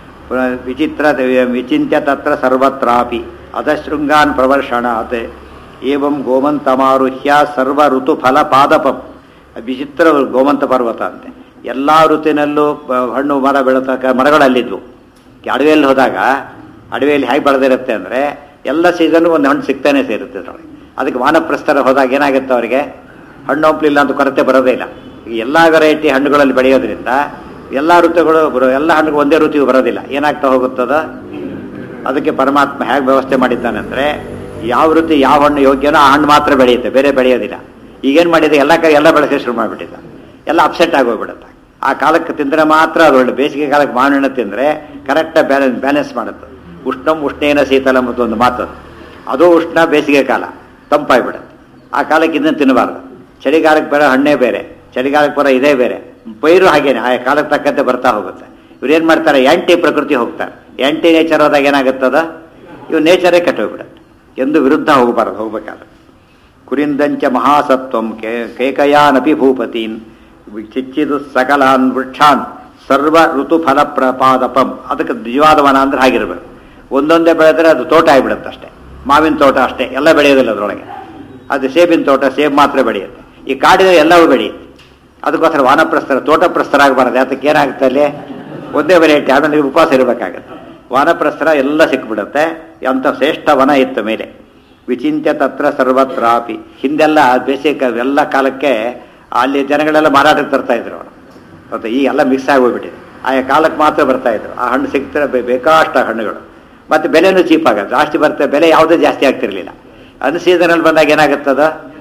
ವಿಚಿತ್ರ ವಿಚಿಂತ್ಯ ತತ್ರ ಸರ್ವತ್ರಾಪಿ ಅಧಶೃಂಗಾನ್ ಪ್ರವರ್ಷಣಾತ್ ಏವಂ ಗೋಮಂತಮಾರುಹ್ಯ ಸರ್ವ ಋತು ಫಲ ಪಾದಪಂ. ವಿಚಿತ್ರ ಗೋಮಂತ ಪರ್ವತ ಅಂತೆ. ಎಲ್ಲ ಋತುವಿನಲ್ಲೂ ಹಣ್ಣು ಮರ ಬೆಳತಕ್ಕ ಮರಗಳಲ್ಲಿದ್ವು. ಅಡವಿಯಲ್ಲಿ ಹೋದಾಗ ಅಡವಿಯಲ್ಲಿ ಹೇಗೆ ಬೆಳೆದಿರುತ್ತೆ ಅಂದರೆ ಎಲ್ಲ ಸೀಸನ್ಗೂ ಒಂದು ಹಣ್ಣು ಸಿಗ್ತಾನೆ ಸೇರುತ್ತೆ ಅದರೊಳಗೆ. ಅದಕ್ಕೆ ವಾನಪ್ರಸ್ಥರ ಹೋದಾಗ ಏನಾಗುತ್ತೆ ಅವರಿಗೆ? ಹಣ್ಣು ಹಂಪಲಿಲ್ಲ ಅಂತ ಕೊರತೆ ಬರೋದೇ ಇಲ್ಲ. ಈಗ ಎಲ್ಲ ವೆರೈಟಿ ಹಣ್ಣುಗಳಲ್ಲಿ ಬೆಳೆಯೋದ್ರಿಂದ ಎಲ್ಲ ಋತುಗಳು ಬರೋ ಎಲ್ಲ ಹಣ್ಣುಗಳು ಒಂದೇ ಋತುವು ಬರೋದಿಲ್ಲ. ಏನಾಗ್ತಾ ಹೋಗುತ್ತದ? ಅದಕ್ಕೆ ಪರಮಾತ್ಮ ಹೇಗೆ ವ್ಯವಸ್ಥೆ ಮಾಡಿದ್ದಾನೆ ಅಂದರೆ ಯಾವ ಋತು ಯಾವ ಹಣ್ಣು ಯೋಗ್ಯನೋ ಆ ಹಣ್ಣು ಮಾತ್ರ ಬೆಳೆಯುತ್ತೆ, ಬೇರೆ ಬೆಳೆಯೋದಿಲ್ಲ. ಈಗೇನು ಮಾಡಿದೆ? ಎಲ್ಲ ಕೈ ಎಲ್ಲ ಬೆಳೆಸಿ ಶುರು ಮಾಡಿಬಿಟ್ಟಿದ್ದ. ಎಲ್ಲ ಅಪ್ಸೆಟ್ ಆಗೋಗ್ಬಿಡುತ್ತೆ. ಆ ಕಾಲಕ್ಕೆ ತಿಂದರೆ ಮಾತ್ರ ಅದು ಒಳ್ಳೆ. ಬೇಸಿಗೆ ಕಾಲಕ್ಕೆ ಮಾವಿನ ಹಣ್ಣು ತಿಂದರೆ ಕರೆಕ್ಟಾಗಿ ಬ್ಯಾಲೆನ್ಸ್ ಬ್ಯಾಲೆನ್ಸ್ ಮಾಡುತ್ತೆ. ಉಷ್ಣಂ ಉಷ್ಣೇನ ಶೀತಲ ಮತ್ತು ಒಂದು ಮಾತು, ಅದು ಉಷ್ಣ ಬೇಸಿಗೆ ಕಾಲ ತಂಪಾಗಿಬಿಡುತ್ತೆ. ಆ ಕಾಲಕ್ಕೆ ಇದನ್ನು ತಿನ್ನಬಾರ್ದು. ಚಳಿಗಾಲಕ್ಕೆ ಬರೋ ಹಣ್ಣೇ ಬೇರೆ, ಚಳಿಗಾಲಕ್ಕೆ ಬರೋ ಇದೇ ಬೇರೆ. ಪೈರು ಹಾಗೇನೆ ಆ ಕಾಲಕ್ಕೆ ತಕ್ಕಂತೆ ಬರ್ತಾ ಹೋಗುತ್ತೆ. ಇವ್ರು ಏನು ಮಾಡ್ತಾರೆ? ಆ್ಯಂಟಿ ಪ್ರಕೃತಿ ಹೋಗ್ತಾರೆ. ಆ್ಯಂಟಿ ನೇಚರ್ ಹೋದಾಗ ಏನಾಗುತ್ತದ? ಇವು ನೇಚರೇ ಕೆಟ್ಟೋಗ್ಬಿಡುತ್ತೆ. ಎಂದು ವಿರುದ್ಧ ಹೋಗಬಾರ್ದು. ಹೋಗ್ಬೇಕಾದ್ರೆ ಕುರಿಂದಂಚ ಮಹಾಸತ್ವಂ ಕೇ ಕೇಕಯಾನಪಿ ಭೂಪತೀನ್ ಚಿಚ್ಚಿದು ಸಕಲಾನ್ ವೃಕ್ಷಾನ್ ಸರ್ವ ಋತು ಫಲ ಪ್ರಪಾದಪಂ. ಅದಕ್ಕೆ ನಿಜವಾದ ವನ ಅಂದ್ರೆ ಹಾಗಿರ್ಬೇಕು. ಒಂದೊಂದೇ ಬೆಳೆದ್ರೆ ಅದು ತೋಟ ಆಗಿಬಿಡುತ್ತೆ ಅಷ್ಟೇ. ಮಾವಿನ ತೋಟ ಅಷ್ಟೇ, ಎಲ್ಲ ಬೆಳೆಯೋದಿಲ್ಲ ಅದರೊಳಗೆ. ಅದು ಸೇಬಿನ ತೋಟ, ಸೇಬ್ ಮಾತ್ರ ಬೆಳೆಯುತ್ತೆ. ಈ ಕಾಡಿನ ಎಲ್ಲವೂ ಬೆಳೆಯುತ್ತೆ. ಅದಕ್ಕೋಸ್ಕರ ವಾನಪ್ರಸ್ಥರ ತೋಟಪ್ರಸ್ಥರಾಗಬಾರದು. ಅದಕ್ಕೆ ಏನಾಗುತ್ತೆ? ಅಲ್ಲಿ ಒಂದೇ ವೆರೈಟಿ, ಆಮೇಲೆ ಉಪವಾಸ ಇರಬೇಕಾಗತ್ತೆ. ವಾನಪ್ರಸ್ಥರ ಎಲ್ಲ ಸಿಕ್ಬಿಡುತ್ತೆ. ಅಂಥ ಶ್ರೇಷ್ಠ ವನ ಇತ್ತು ಮೇಲೆ. ವಿಚಿಂತ್ಯ ತತ್ರ ಸರ್ವತ್ರಾಪಿ. ಹಿಂದೆಲ್ಲ ಬೇಸಿಗೆ ಎಲ್ಲ ಕಾಲಕ್ಕೆ ಅಲ್ಲಿ ಜನಗಳೆಲ್ಲ ಮಾರಾಟಕ್ಕೆ ತರ್ತಾ ಇದ್ರು ಅವರು. ಮತ್ತು ಈ ಎಲ್ಲ ಮಿಕ್ಸ್ ಆಗೋಗ್ಬಿಟ್ಟಿದೆ. ಆಯಾ ಕಾಲಕ್ಕೆ ಮಾತ್ರ ಬರ್ತಾ ಇದ್ರು. ಆ ಹಣ್ಣು ಸಿಗ್ತಾರೆ ಬೇಕಾಷ್ಟು ಹಣ್ಣುಗಳು. ಮತ್ತು ಬೆಲೆನೂ ಚೀಪ್ ಆಗುತ್ತೆ. ಜಾಸ್ತಿ ಬರ್ತದೆ, ಬೆಲೆ ಯಾವುದೇ ಜಾಸ್ತಿ ಆಗ್ತಿರ್ಲಿಲ್ಲ. ಅನ್ ಸೀಸನಲ್ಲಿ ಬಂದಾಗ ಏನಾಗುತ್ತದ?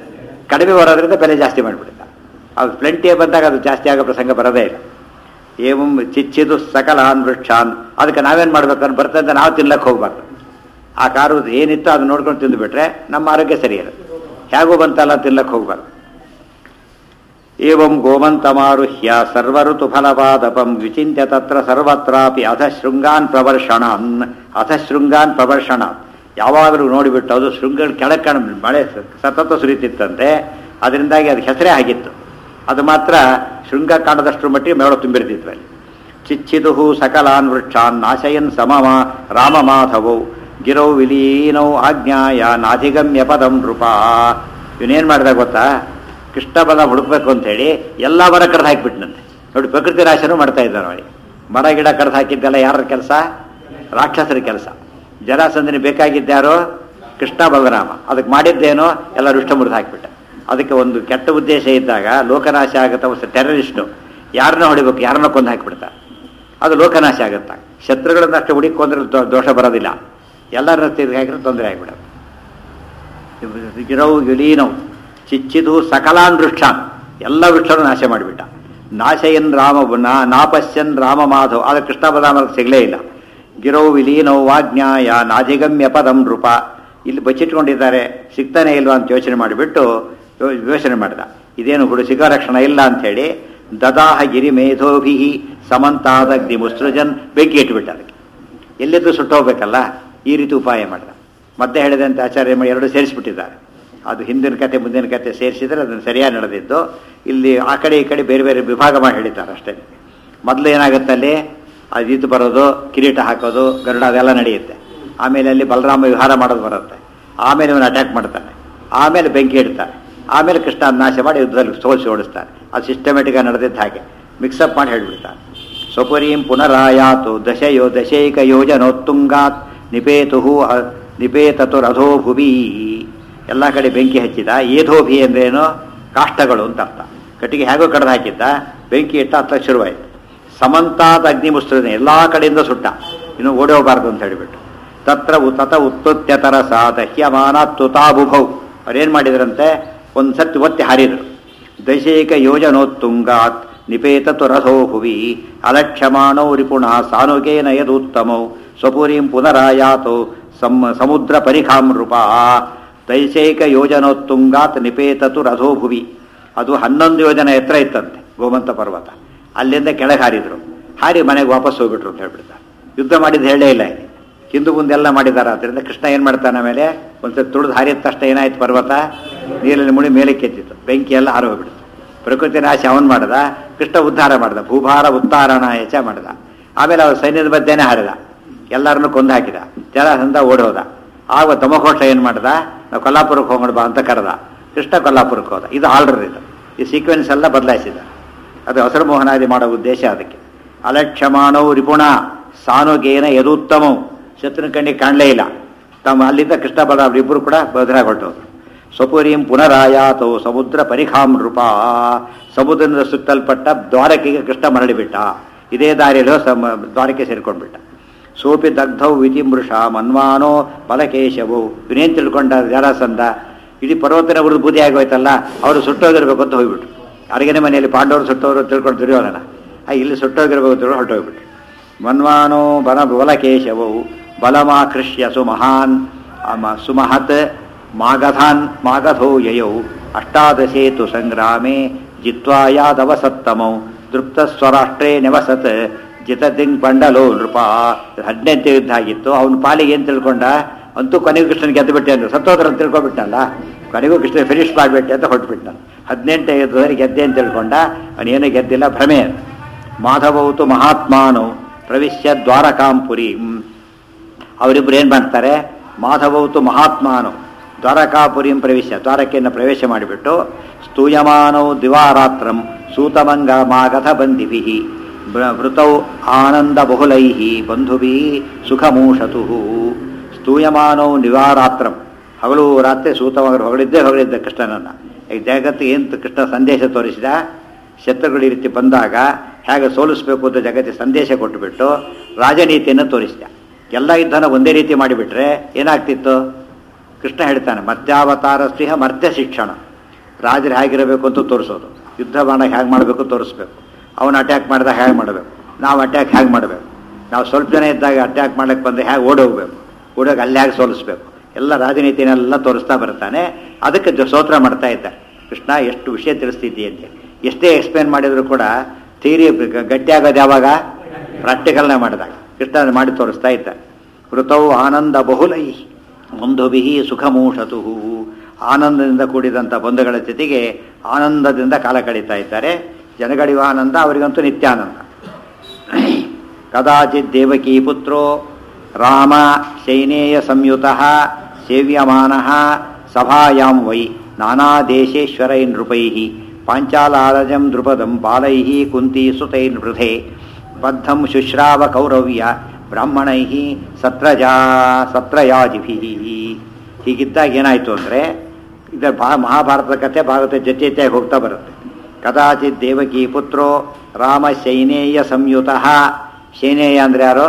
ಕಡಿಮೆ ಬರೋದ್ರಿಂದ ಬೆಲೆ ಜಾಸ್ತಿ ಮಾಡಿಬಿಡುತ್ತೆ. ಅದು ಪ್ಲೆಂಟಿಯೇ ಬಂದಾಗ ಅದು ಜಾಸ್ತಿ ಆಗೋ ಪ್ರಸಂಗ ಬರೋದೇ ಇಲ್ಲ. ಏವಂ ಚಿಚ್ಚಿದು ಸಕಲಾನ್ ವೃಕ್ಷಾನ್. ಅದಕ್ಕೆ ನಾವೇನು ಮಾಡ್ಬೇಕಂದ್ರೆ ಬರ್ತಂತ ನಾವು ತಿನ್ಲಕ್ಕೆ ಹೋಗ್ಬಾರ್ದು. ಆ ಕಾರು ಏನಿತ್ತು ಅದನ್ನ ನೋಡ್ಕೊಂಡು ತಿಂದುಬಿಟ್ರೆ ನಮ್ಮ ಆರೋಗ್ಯ ಸರಿ ಇರುತ್ತೆ. ಹೇಗೂ ಬಂತಲ್ಲ ತಿನ್ನಕ್ಕೆ ಹೋಗ್ಬಾರ್ದು. ಏವಂ ಗೋಮಂತಮಾರುಹ್ಯ ಸರ್ವಋತು ಫಲಪಾದಪಂ ವಿಚಿಂತ್ಯ ತತ್ರ ಸರ್ವತ್ರಾಪಿ ಅಧಶೃಂಗಾನ್ ಪ್ರವರ್ಷಣಾನ್ ಅಧಶೃಂಗಾನ್ ಪ್ರವರ್ಷಣಾನ್ ಯಾವಾಗಲೂ ನೋಡಿಬಿಟ್ಟು ಅದು ಶೃಂಗ ಕೆಳಕ್ಕೆ ಮಳೆ ಸತತ ಸುರಿತಿತ್ತಂತೆ. ಅದರಿಂದಾಗಿ ಅದು ಹೆಸರೇ ಆಗಿತ್ತು. ಅದು ಮಾತ್ರ ಶೃಂಗ ಕಾಣದಷ್ಟು ಮಟ್ಟಿಗೆ ಮೇಳ ತುಂಬಿರ್ತಿದ್ವು ಅಲ್ಲಿ. ಚಿಚ್ಛಿದುಹು ಸಕಲಾನ್ ವೃಕ್ಷಾನ್ ನಾಶಯನ್ ಸಮಮ ರಾಮಮಾಧವೌ ಗಿರೌ ವಿಲೀನೌ ಆಜ್ಞಾಯ ನಾಧಿಗಮ್ಯ ಪದಂ ನೃಪ. ಇವನೇನು ಮಾಡಿದ ಗೊತ್ತಾ, ಕೃಷ್ಣ ಬಲ ಹುಡುಕ್ಬೇಕು ಅಂತೇಳಿ ಎಲ್ಲ ಮರ ಕಡ್ದು ಹಾಕಿಬಿಟ್ನಂತೆ. ನೋಡಿ, ಪ್ರಕೃತಿ ನಾಶನೂ ಮಾಡ್ತಾ ಇದ್ದಾರೆ ನೋಡಿ. ಮರ ಗಿಡ ಕಡ್ದು ಹಾಕಿದ್ದೆಲ್ಲ ಯಾರ ಕೆಲಸ? ರಾಕ್ಷಸರ ಕೆಲಸ. ಜರಾಸಂಧನಿ ಬೇಕಾಗಿದ್ದಾರೋ ಕೃಷ್ಣ ಬಲರಾಮ. ಅದಕ್ಕೆ ಮಾಡಿದ್ದೇನೋ ಎಲ್ಲ ರುಷ್ಟ ಮುರಿದು ಹಾಕಿಬಿಟ್ಟ. ಅದಕ್ಕೆ ಒಂದು ಕೆಟ್ಟ ಉದ್ದೇಶ ಇದ್ದಾಗ ಲೋಕನಾಶ ಆಗುತ್ತ. ಒಂದು ಟೆರರಿಸ್ಟು ಯಾರನ್ನ ಹೊಡಿಬೇಕು, ಯಾರನ್ನ ಕೊಂದು ಹಾಕಿಬಿಡ್ತಾರೆ. ಅದು ಲೋಕನಾಶ ಆಗುತ್ತಾ. ಶತ್ರುಗಳನ್ನಷ್ಟು ಹುಡುಕೊಂಡ್ರೆ ದೋಷ ಬರೋದಿಲ್ಲ. ಎಲ್ಲರನ್ನ ತಿರುಗಿ ಹಾಕಿದ್ರೆ ತೊಂದರೆ ಆಗಿಬಿಡೋದು. ಗಿರೌ ವಿಲೀನವು ಚಿಚ್ಚಿದು ಸಕಲಾನ್ ವೃಕ್ಷಾನ್ ಎಲ್ಲ ವೃಕ್ಷವನ್ನು ನಾಶ ಮಾಡಿಬಿಟ್ಟ. ನಾಶಯನ್ ರಾಮ ನಾಪಶ್ಯನ್ ರಾಮ ಮಾಧವ್. ಆದರೆ ಕೃಷ್ಣ ಬಲರಾಮ ಸಿಗಲೇ ಇಲ್ಲ. ಗಿರೌ ವಿಲೀನೌ ವಾಜ್ಞಾಯ ನಾಧಿಗಮ್ಯ ಪದಂ ನೃಪ. ಇಲ್ಲಿ ಬಚ್ಚಿಟ್ಕೊಂಡಿದ್ದಾರೆ, ಸಿಗ್ತಾನೆ ಇಲ್ವಾ ಅಂತ ಯೋಚನೆ ಮಾಡಿಬಿಟ್ಟು ಯೋಚನೆ ಮಾಡಿದ. ಇದೇನು ಹುಡು ಸಿಗೋ ರಕ್ಷಣೆ ಇಲ್ಲ ಅಂಥೇಳಿ ದದಾಹ ಗಿರಿ ಮೇಧೋಭಿ ಸಮಂತಾದಗ್ನಿ ಮುಸೃಜನ್ ಬೆಂಕಿ ಇಟ್ಬಿಟ್ಟ. ಅದಕ್ಕೆ ಎಲ್ಲಿದ್ದು ಸುಟ್ಟೋಗ್ಬೇಕಲ್ಲ, ಈ ರೀತಿ ಉಪಾಯ ಮಾಡಿದ. ಮಧ್ಯೆ ಹೇಳಿದಂತೆ ಆಚಾರ್ಯ ಎರಡು ಸೇರಿಸ್ಬಿಟ್ಟಿದ್ದಾರೆ. ಅದು ಹಿಂದಿನ ಕತೆ ಮುಂದಿನ ಕತೆ ಸೇರಿಸಿದರೆ ಅದನ್ನು ಸರಿಯಾಗಿ ನಡೆದಿದ್ದು. ಇಲ್ಲಿ ಆ ಕಡೆ ಈ ಕಡೆ ಬೇರೆ ಬೇರೆ ವಿಭಾಗ ಮಾಡಿ ಹೇಳಿದ್ದಾರೆ ಅಷ್ಟೇ. ಮೊದಲು ಏನಾಗುತ್ತೆ ಅಲ್ಲಿ, ಅದು ಇದು ಬರೋದು, ಕಿರೀಟ ಹಾಕೋದು, ಗರುಡ ಅದೆಲ್ಲ ನಡೆಯುತ್ತೆ. ಆಮೇಲೆ ಅಲ್ಲಿ ಬಲರಾಮ ವಿಹಾರ ಮಾಡೋದು ಬರುತ್ತೆ. ಆಮೇಲೆ ಇವನು ಅಟ್ಯಾಕ್ ಮಾಡ್ತಾನೆ. ಆಮೇಲೆ ಬೆಂಕಿ ಇಡ್ತಾನೆ. ಆಮೇಲೆ ಕೃಷ್ಣ ನಾಶ ಮಾಡಿ ಯುದ್ಧದಲ್ಲಿ ಸೋಲಿಸಿ ಓಡಿಸ್ತಾನೆ. ಅದು ಸಿಸ್ಟಮೆಟಿಕ್ಕಾಗಿ ನಡೆದಿದ್ದ ಹಾಗೆ ಮಿಕ್ಸಪ್ ಮಾಡಿ ಹೇಳಿಬಿಡ್ತಾನೆ. ಸ್ವಪುರೀಂ ಪುನರಾಯಾತು ದಶಯೋ ದಶೈಕ ಯೋಜನೋತ್ತುಂಗಾತ್ ನಿಪೇತು ನಿಪೇತತು ರಥೋ ಭುವಿ. ಎಲ್ಲ ಕಡೆ ಬೆಂಕಿ ಹಚ್ಚಿದ. ಏಧೋಭಿ ಅಂದ್ರೇನು? ಕಾಷ್ಟಗಳು ಅಂತ ಅರ್ಥ. ಕಟ್ಟಿಗೆ ಹೇಗೋ ಕಡ್ದು ಹಾಕಿದ್ದ, ಬೆಂಕಿ ಇಟ್ಟ ಹತ್ತ ಶುರುವಾಯಿತು. ಸಮಂತಾದ ಅಗ್ನಿ ಮುಸ್ತೃನೆ ಎಲ್ಲ ಕಡೆಯಿಂದ ಸುಟ್ಟ. ಇನ್ನು ಓಡಿ ಹೋಗಬಾರ್ದು ಅಂತ ಹೇಳಿಬಿಟ್ಟು ತತ್ರ ತತ ಉತ್ತುತ್ಯತರ ಸಾ ದಹ್ಯಮಾನ ತುತಾಬುಭೌ. ಅವ್ರೇನು ಮಾಡಿದ್ರಂತೆ, ಒಂದು ಸತಿ ಒತ್ತಿ ಹಾರಿದರು. ದಶೈಕ ಯೋಜನೋತ್ತುಂಗಾತ್ ನಿಪೇತತು ರಥೋ ಭುವಿ ಅಲಕ್ಷ್ಯಮಾಣೌ ರಿಪುಣ ಸಾನುಗೇನ ಯದುತ್ತಮೌ ಸ್ವಪುರೀಂ ಪುನರಾಯಾತೋ ಸಮ್ ಸಮುದ್ರ ಪರಿಖಾಂ ನೃಪ. ದೈಶೈಕ ಯೋಜನೋತ್ತುಂಗಾತ್ ನಿಪೇತತು ರಥೋ ಭುವಿ. ಅದು ಹನ್ನೊಂದು ಯೋಜನೆ ಎತ್ತರ ಇತ್ತಂತೆ ಗೋಮಂತ ಪರ್ವತ. ಅಲ್ಲಿಂದ ಕೆಳಗೆ ಹಾರಿದ್ರು. ಹಾರಿ ಮನೆಗೆ ವಾಪಸ್ ಹೋಗ್ಬಿಟ್ರು ಅಂತ ಹೇಳ್ಬಿಡ್ತಾರೆ. ಯುದ್ಧ ಮಾಡಿದ್ದು ಹೇಳೇ ಇಲ್ಲ ಇಲ್ಲಿ. ಹಿಂದೂ ಮುಂದೆಲ್ಲ ಮಾಡಿದ್ದಾರೆ. ಆದ್ದರಿಂದ ಕೃಷ್ಣ ಏನು ಮಾಡ್ತಾನೆ, ಆಮೇಲೆ ಒಂದ್ಸತಿ ತುಳಿದು ಹಾರಿದ ತಕ್ಷಣ ಏನಾಯ್ತು, ಪರ್ವತ ನೀರಲ್ಲಿ ಮುಡಿ ಮೇಲೆ ಕೆತ್ತಿತ್ತು. ಬೆಂಕಿ ಎಲ್ಲ ಹಾರಿ ಹೋಗ್ಬಿಡ್ತು. ಪ್ರಕೃತಿ ನಾಶ ಅವನು ಮಾಡ್ದ, ಕೃಷ್ಣ ಉದ್ಧಾರ ಮಾಡ್ದ. ಭೂಭಾರ ಉತ್ತಾರಣ ಯಚ ಮಾಡ್ದ. ಆಮೇಲೆ ಅವ್ರ ಸೈನ್ಯದ ಮಧ್ಯೆನೇ ಹಾರಿದ, ಎಲ್ಲರನ್ನು ಕೊಂದು ಹಾಕಿದ. ಜರಾಸಂಧ ಓಡೋದ. ಆಗ ತಮಘೋಷ ಏನು ಮಾಡ್ದ, ನಾವು ಕೊಲ್ಲಾಪುರಕ್ಕೆ ಹೋಗೋಣ ಬಾ ಅಂತ ಕರೆದ. ಕೃಷ್ಣ ಕೊಲ್ಲಾಪುರಕ್ಕೆ ಹೋದ. ಇದು ಆರ್ಡರ್. ಇದು ಈ ಸೀಕ್ವೆನ್ಸ್ ಎಲ್ಲ ಬದಲಾಯಿಸಿದ. ಅದು ಹಸರು ಮೋಹನಾದಿ ಮಾಡೋ ಉದ್ದೇಶ ಅದಕ್ಕೆ. ಅಲಕ್ಷ್ಯಮಾಣೌ ರಿಪುಣ ಸಾನುಗೇನ ಯದುತ್ತಮೌ. ಶತ್ರುನ ಕಣ್ಣಿಗೆ ಕಾಣಲೇ ಇಲ್ಲ. ತಮ್ಮ ಅಲ್ಲಿಂದ ಕೃಷ್ಣ ಬಲರಾಮ ಇಬ್ಬರು ಕೂಡ ಬದ್ರಾಗ ಹೊರಟೋದು. ಸ್ವಪುರೀಂ ಪುನರಾಯಾತೋ ಸಮುದ್ರ ಪರಿಖಾಂ ನೃಪ. ಸಮುದ್ರದಿಂದ ಸುತ್ತಲ್ಪಟ್ಟ ದ್ವಾರಕೆಗೆ ಕೃಷ್ಣ ಮರಳಿಬಿಟ್ಟ. ಇದೇ ದಾರಿಯಲ್ಲೋ ಸಮ ದ್ವಾರಕೆ ಸೇರ್ಕೊಂಡ್ಬಿಟ್ಟ. ಸೋಪಿ ದಗ್ಧೌ ವಿಧಿಮೃಷ ಮನ್ವಾನೋ ಬಲಕೇಶವು. ಇವನೇನು ತಿಳ್ಕೊಂಡ ಜರಾಸಂಧ, ಇಡೀ ಪರ್ವತನ ಉರಿದು ಬೂದಿ ಆಗೋಯ್ತಲ್ಲ, ಅವರು ಸುಟ್ಟೋಗಿರ್ಬೇಕು ಅಂತ ಹೋಗ್ಬಿಟ್ರು. ಅರಗಿನ ಮನೆಯಲ್ಲಿ ಪಾಂಡವರು ಸುಟ್ಟವರು ತಿಳ್ಕೊಂಡು ದುರ್ಯೋಧನ, ಇಲ್ಲಿ ಸುಟ್ಟೋಗಿರ್ಬೇಕು ಅಂತ ಹೊರಟೋಗ್ಬಿಟ್ರು. ಮನ್ವಾನೋ ಬಲ ಬಲಕೇಶವು ಬಲಮಾಕೃಷ್ಯ ಸುಮಹಾನ್ ಸುಮಹತ್ ಮಾಗಧಾನ್ ಮಾಗಧೋ ಯಯೌ ಅಷ್ಟಾದಶೇತು ಸಂಗ್ರಾಮೇ ಜಿತ್ವಾ ಯಾದವಸತ್ತಮೌ ದೃಪ್ತ ಸ್ವರಾಷ್ಟ್ರೇ ನಿವಸತ್ ಜಿತದಿಂಗ್ ಪಂಡಲೋ ನೃಪ. ಹದಿನೆಂಟು ಯುದ್ಧ ಆಗಿತ್ತು. ಅವನ ಪಾಲಿಗೆ ಏನು ತಿಳ್ಕೊಂಡ, ಅಂತೂ ಕೊನೆಗೂ ಕೃಷ್ಣನ ಗೆದ್ದು ಬಿಟ್ಟೆ ಅಂದ್ರೆ ಸತ್ತೋದ್ರ ಅಂತ ತಿಳ್ಕೊಬಿಟ್ಟಲ್ಲ. ಕೊನೆಗೂ ಕೃಷ್ಣ ಫಿನಿಶ್ ಮಾಡಿಬಿಟ್ಟೆ ಅಂತ ಹೊರಟುಬಿಟ್ಟ. ಹದಿನೆಂಟು ಯುದ್ಧದಲ್ಲಿ ಗೆದ್ದೆ ಅಂತ ತಿಳ್ಕೊಂಡ. ಅವನೇನು ಗೆದ್ದಿಲ್ಲ, ಭ್ರಮೆ. ಮಾಧವೌತು ಮಹಾತ್ಮಾನು ಪ್ರವಿಶ್ಯ ದ್ವಾರಕಾಂಪುರಿ. ಅವರಿಬ್ಬರು ಏನು ಮಾಡ್ತಾರೆ, ಮಾಧವೌತು ಮಹಾತ್ಮಾನು ದ್ವಾರಕಾಪುರಿಂ ಪ್ರವೇಶ, ದ್ವಾರಕೆಯನ್ನು ಪ್ರವೇಶ ಮಾಡಿಬಿಟ್ಟು ಸ್ತೂಯಮಾನೌ ದಿವಾರಾತ್ರಂ ಸೂತಮಂಗ ಮಾಗಧ ಬಂದಿಭಿ ವೃತೌ ಆನಂದ ಬಹುಲೈ ಬಂಧುಭಿ ಸುಖಮೂಷತು. ಸ್ತೂಯಮಾನೌ ದಿವಾರಾತ್ರಂ, ಹಗಲು ರಾತ್ರಿ ಸೂತಮಂಗರು ಹೊಗಳಿದ್ದೇ ಹೊಗಳಿದ್ದ ಕೃಷ್ಣನನ್ನು. ಈ ಜಗತ್ತಿಗೆ ಏನು ಕೃಷ್ಣ ಸಂದೇಶ ತೋರಿಸಿದ, ಶತ್ರುಗಳು ಈ ರೀತಿ ಬಂದಾಗ ಹೇಗೆ ಸೋಲಿಸಬೇಕು ಅಂತ ಜಗತ್ತಿಗೆ ಸಂದೇಶ ಕೊಟ್ಟುಬಿಟ್ಟು ರಾಜನೀತಿಯನ್ನು ತೋರಿಸಿದ. ಎಲ್ಲ ಯುದ್ಧನ ಒಂದೇ ರೀತಿ ಮಾಡಿಬಿಟ್ರೆ ಏನಾಗ್ತಿತ್ತು, ಕೃಷ್ಣ ಹೇಳ್ತಾನೆ ಮರ್ತ್ಯಾವತಾರ ಸ್ನೇಹ ಮರ್ತ್ಯ ಶಿಕ್ಷಣ. ರಾಜರು ಹೇಗಿರಬೇಕು ಅಂತ ತೋರಿಸೋದು, ಯುದ್ಧ ಮಾಡಕ್ಕೆ ಹೇಗೆ ಮಾಡಬೇಕು ತೋರಿಸ್ಬೇಕು. ಅವನು ಅಟ್ಯಾಕ್ ಮಾಡಿದಾಗ ಹೇಗೆ ಮಾಡಬೇಕು, ನಾವು ಅಟ್ಯಾಕ್ ಹೇಗೆ ಮಾಡಬೇಕು, ನಾವು ಸ್ವಲ್ಪ ಜನ ಇದ್ದಾಗ ಅಟ್ಯಾಕ್ ಮಾಡಕ್ಕೆ ಬಂದರೆ ಹೇಗೆ ಓಡೋಗ್ಬೇಕು, ಓಡೋಗಿ ಅಲ್ಲಿ ಹೇಗೆ ಸೋಲಿಸ್ಬೇಕು, ಎಲ್ಲ ರಾಜನೀತಿನೆಲ್ಲ ತೋರಿಸ್ತಾ ಬರ್ತಾನೆ. ಅದಕ್ಕೆ ಸ್ತೋತ್ರ ಮಾಡ್ತಾ ಇದ್ದಾರೆ, ಕೃಷ್ಣ ಎಷ್ಟು ವಿಷಯ ತಿಳಿಸ್ತಿದ್ದಿ ಅಂತೇಳಿ. ಎಷ್ಟೇ ಎಕ್ಸ್ಪ್ಲೇನ್ ಮಾಡಿದ್ರು ಕೂಡ ಥಿಯರಿ ಗಟ್ಟಿಯಾಗೋದು ಯಾವಾಗ? ಪ್ರಾಕ್ಟಿಕಲ್ನೇ ಮಾಡಿದಾಗ. ಕೃಷ್ಣ ಮಾಡಿ ತೋರಿಸ್ತಾ ಇದ್ದ. ಋತೌ ಆನಂದ ಬಹುಲೈ ಬಂಧುಭಿ ಸುಖಮೂಷತು, ಆನಂದದಿಂದ ಕೂಡಿದಂಥ ಬಂಧುಗಳ ಜೊತೆಗೆ ಆನಂದದಿಂದ ಕಾಲ ಕಳೀತಾ ಇದ್ದಾರೆ. ಜನಗಳಿಗೂ ಆನಂದ, ಅವರಿಗಂತೂ ನಿತ್ಯಾನಂದ. ಕದಾಚಿತ್ ದೇವಕೀ ಪುತ್ರೋ ರಾಮ ಶೈನೇಯ ಸಂಯುತಃ ಸೇವ್ಯಮಾನಃ ಸಭಾಯಾಂ ವೈ ನಾನಾ ದೇಶೇಶ್ವರೈ ನೃಪೈ ಪಾಂಚಾಲಾರಜಂ ದ್ರುಪದಂ ಬಾಲೈ ಕುಂತಿ ಸುತೈ ವೃಧೆ ಬದ್ಧಂ ಶುಶ್ರಾವ ಕೌರವ್ಯ ಬ್ರಾಹ್ಮಣೈ ಸತ್ರಜಾ ಸತ್ರಯಾಜಿಭಿ. ಹೀಗಿದ್ದಾಗ ಏನಾಯಿತು ಅಂದರೆ, ಇದರ ಭಾ ಮಹಾಭಾರತದ ಕಥೆ ಭಾಗವತ ಜೊತೆ ಜೊತೆಯಾಗಿ ಹೋಗ್ತಾ ಬರುತ್ತೆ. ಕದಾಚಿತ್ ದೇವಕಿ ಪುತ್ರೋ ರಾಮ ಶೈನೇಯ ಸಂಯುತಃ. ಶೈನೇಯ ಅಂದರೆ ಯಾರು?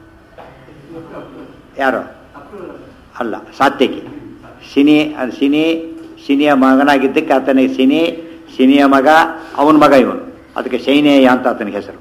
ಯಾರು ಅಲ್ಲ, ಸಾತ್ಯಕಿ. ಶಿನಿ ಶಿನಿ ಶಿನಿಯ ಮಗನಾಗಿದ್ದಕ್ಕೆ ಆತನಿಗೆ ಶಿನಿ, ಶಿನಿಯ ಮಗ, ಅವನ ಮಗ ಇವನು. ಅದಕ್ಕೆ ಶೈನೇಯ ಅಂತ ಆತನಿಗೆ ಹೆಸರು.